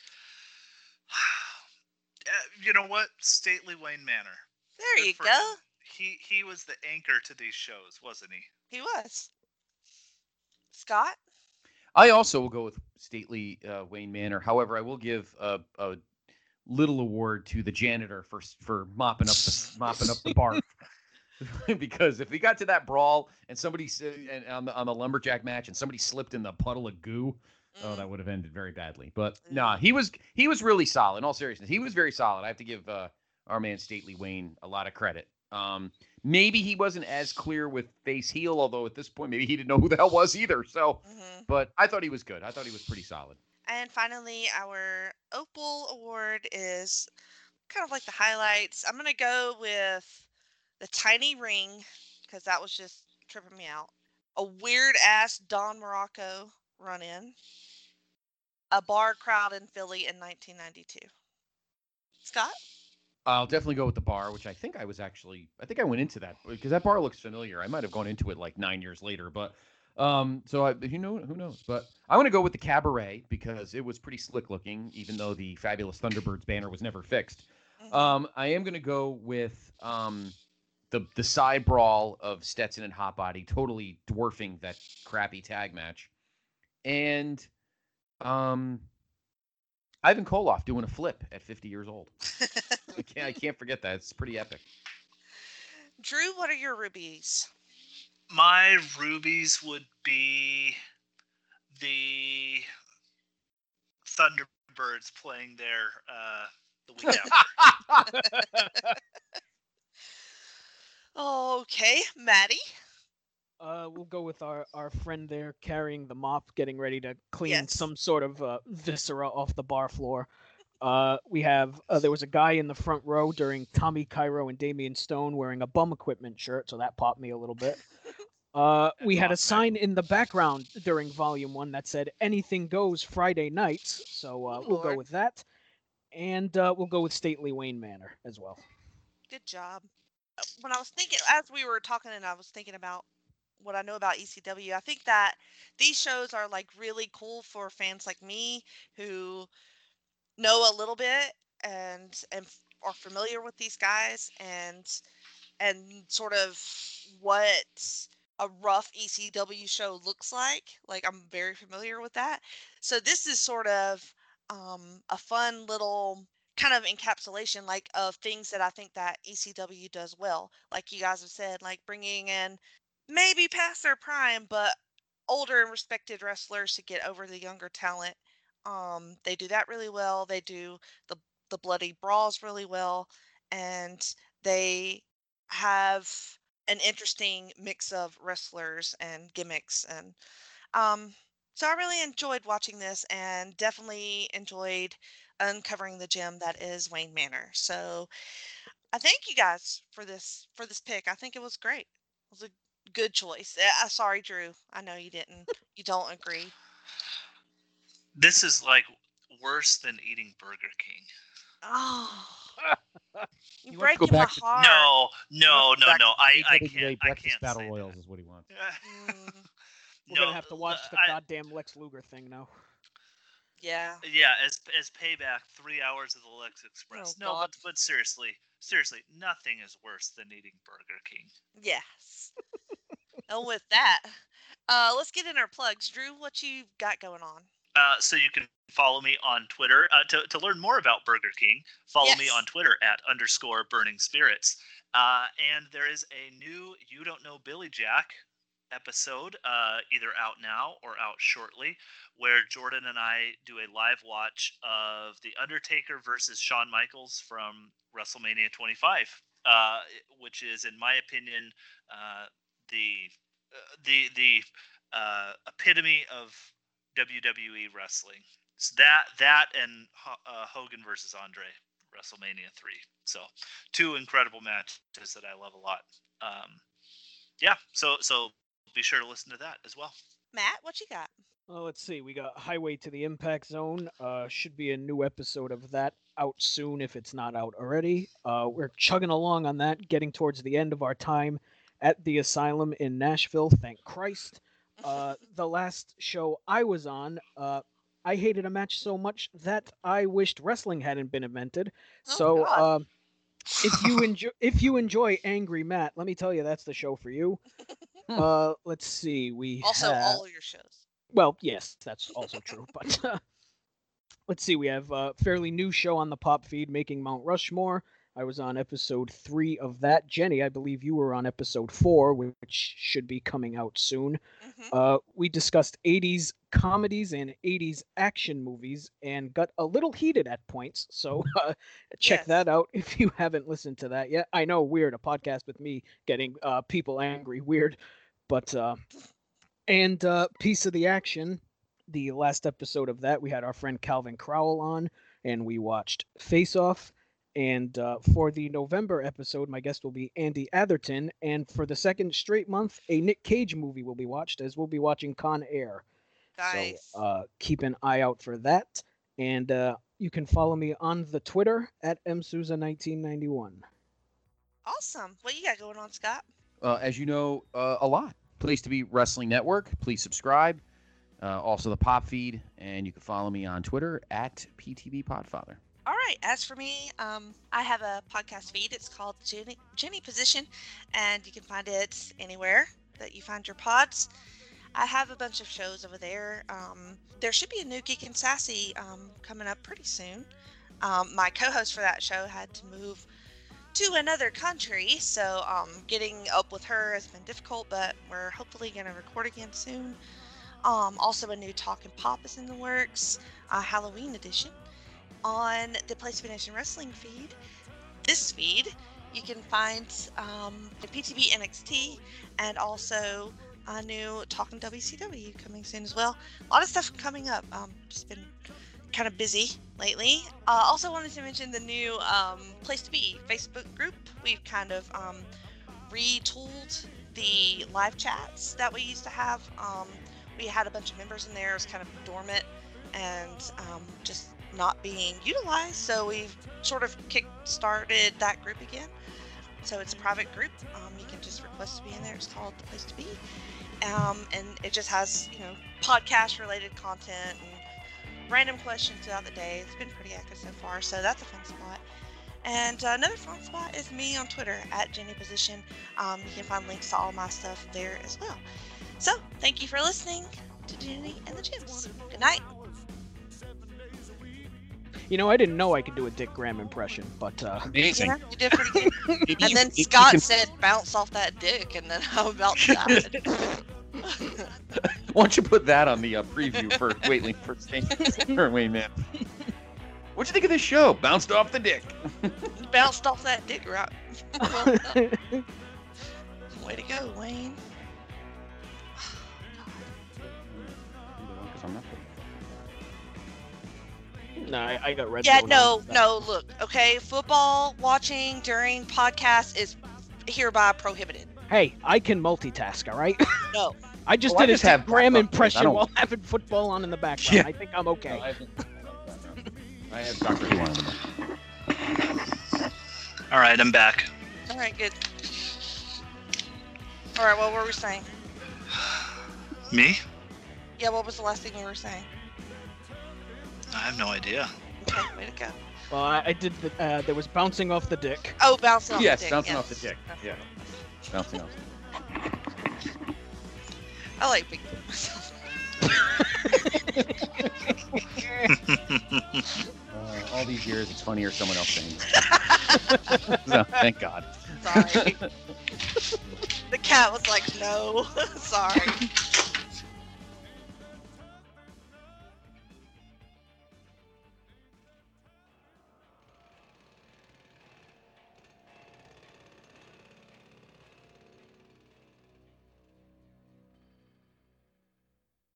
Uh, you know what? Stately Wayne Manor. There Good you for him. go. He he was the anchor to these shows, wasn't he? He was. Scott? I also will go with stately uh, Wayne Manor. However, I will give a, a little award to the janitor for for mopping up the mopping up the barf. Because if we got to that brawl and somebody s- and on the on the lumberjack match and somebody slipped in the puddle of goo, oh, Mm. that would have ended very badly. But Ooh. nah, he was he was really solid. In all seriousness, he was very solid. I have to give uh, our man Stately Wayne a lot of credit. Um, maybe he wasn't as clear with face heel, although at this point maybe he didn't know who the hell was either. So, Mhm. but I thought he was good. I thought he was pretty solid. And finally, our Opal Award is kind of like the highlights. I'm going to go with the tiny ring because that was just tripping me out. A weird ass Don Morocco run in. A bar crowd in Philly in nineteen ninety-two. Scott? I'll definitely go with the bar, which I think I was actually, I think I went into that because that bar looks familiar. I might have gone into it like nine years later, but um, so I, you know, who knows? But I want to go with the cabaret because it was pretty slick looking, even though the fabulous Thunderbirds banner was never fixed. Mm-hmm. Um, I am going to go with um, the the side brawl of Stetson and Hotbody, totally dwarfing that crappy tag match, and um, Ivan Koloff doing a flip at fifty years old. I can't I can't forget that. It's pretty epic. Drew, what are your rubies? My rubies would be the Thunderbirds playing their uh, the week after. Okay, Maddie? Uh, we'll go with our, our friend there carrying the mop, getting ready to clean Yes. some sort of uh, viscera off the bar floor. Uh, we have uh, there was a guy in the front row during Tommy Cairo and Damian Stone wearing a bum equipment shirt, so that popped me a little bit. Uh, we had a awesome, sign in the background during Volume One that said "Anything Goes Friday Nights," so uh, Ooh, we'll go Lord. with that, and uh, we'll go with Stately Wayne Manor as well. Good job. Uh, When I was thinking, as we were talking, and I was thinking about what I know about E C W, I think that these shows are like really cool for fans like me who know a little bit and and f- are familiar with these guys and and sort of what a rough E C W show looks like. Like I'm very familiar with that. So this is sort of um, a fun little kind of encapsulation like of things that I think that E C W does well. Like you guys have said, like bringing in maybe past their prime, but older and respected wrestlers to get over the younger talent. Um, they do that really well. They do the the bloody brawls really well, and they have an interesting mix of wrestlers and gimmicks and um so I really enjoyed watching this and definitely enjoyed uncovering the gem that is Wayne Manor. So I thank you guys for this for this pick. I think it was great. It was a good choice. Uh, uh, sorry, Drew. I know you didn't. You don't agree. This is like worse than eating Burger King. Oh, you're He wants to go breaking my back to- heart. No, no, Let's go no, back no. to I, the I A W A can't. I Breakfast can't Battle say Royals that. is what he wants. Mm, We're No, gonna have to watch the I- goddamn Lex Luger thing now. yeah. Yeah, as as payback, three hours of the Lex Express. Oh, no, God. but but seriously, seriously, nothing is worse than eating Burger King. Yes. And with that, uh, let's get in our plugs. Drew, what you got going on? Uh, so you can follow me on Twitter uh, to to learn more about Burger King. Follow me Yes. on Twitter at underscore Burning Spirits. Uh, and there is a new You Don't Know Billy Jack episode, uh, either out now or out shortly, where Jordan and I do a live watch of The Undertaker versus Shawn Michaels from WrestleMania twenty-five, uh, which is, in my opinion, uh, the uh, the the uh, epitome of W W E wrestling. It's that that and uh, Hogan versus Andre, WrestleMania three. So two incredible matches that I love a lot. Um, yeah, so so be sure to listen to that as well. Matt, what you got? Well, let's see. We got Highway to the Impact Zone. Uh, should be a new episode of that out soon if it's not out already. Uh, we're chugging along on that, getting towards the end of our time at the Asylum in Nashville. Thank Christ. Uh, the last show I was on, uh, I hated a match so much that I wished wrestling hadn't been invented. Oh, so, God. uh, if you enjoy, if you enjoy Angry Matt, let me tell you, that's the show for you. Uh, let's see. We Also, have... all of your shows. Well, yes, that's also true. But uh, let's see. We have a fairly new show on the Pop feed, Making Mount Rushmore. I was on episode three of that. Jenny, I believe you were on episode four, which should be coming out soon. Mm-hmm. Uh, we discussed eighties comedies and eighties action movies and got a little heated at points. So uh, check Yes. that out if you haven't listened to that yet. I know, weird, a podcast with me getting uh, people angry, weird. But, uh, and uh, piece of the action, the last episode of that, we had our friend Calvin Crowell on, and we watched Face Off. And uh, for the November episode, my guest will be Andy Atherton. And for the second straight month, a Nick Cage movie will be watched, as we'll be watching Con Air. Nice. So uh, keep an eye out for that. And uh, you can follow me on the Twitter at m souza nineteen ninety-one. Awesome. What you got going on, Scott? Uh, as you know, uh, a lot. Place to Be Wrestling Network. Please subscribe. Uh, also the Pop feed, and you can follow me on Twitter at P T B Podfather. All right. As for me, um, I have a podcast feed. It's called Jenny, Jenny Position, and you can find it anywhere that you find your pods. I have a bunch of shows over there. Um, there should be a new Geek and Sassy um, coming up pretty soon. Um, my co-host for that show had to move to another country, so um, getting up with her has been difficult, but we're hopefully going to record again soon. Um, also, a new Talkin' Pop is in the works, uh, Halloween edition. On the Place to Be Nation Wrestling feed, this feed, you can find um, the P T B N X T and also a new Talkin' W C W coming soon as well. A lot of stuff coming up. Um, just been kind of busy lately. Uh, also wanted to mention the new um, Place to Be Facebook group. We've kind of um, retooled the live chats that we used to have. Um, we had a bunch of members in there. It was kind of dormant and um, just not being utilized. So we've sort of kick-started that group again. So it's a private group. Um, you can just request to be in there. It's called The Place to Be. Um, and it just has, you know, podcast-related content and random questions throughout the day. It's been pretty active so far, so that's a fun spot. And uh, another fun spot is me on Twitter at Jenny Position. Um, you can find links to all my stuff there as well. So thank you for listening to Jenny and the Gems. Good night. You know, I didn't know I could do a Dick Graham impression, but uh, Amazing. Yeah, you did pretty good. Maybe And you- then maybe you Scott can- said, "Bounce off that dick," and then how about that? Why don't you put that on the uh, preview for Waiting for Station? Or wait, man. What'd you think of this show? Bounced off the dick. Bounced off that dick, right? Well done. Way to go, Wayne. no, I, I got red. Yeah, zone no, on. no, look, okay, football watching during podcasts is hereby prohibited. Hey, I can multitask, all right? No. I just Well, I did just a Dick have Graham background noise. I impression don't- while having football on in the background. Yeah. I think I'm okay. No, I have, I have Doctor Who on in there. All right, I'm back. All right, good. All right, what were we saying? Me? Yeah, what was the last thing we were saying? I have no idea. Okay, way to go. Well, I, I did the. Uh, there was bouncing off the dick. Oh, bouncing off Yes, the dick. bouncing yes. off the dick. Yeah. Bouncing off. I like big myself. Uh, all these years, it's funnier someone else saying it. So, thank God. Sorry. The cat was like, no. Sorry.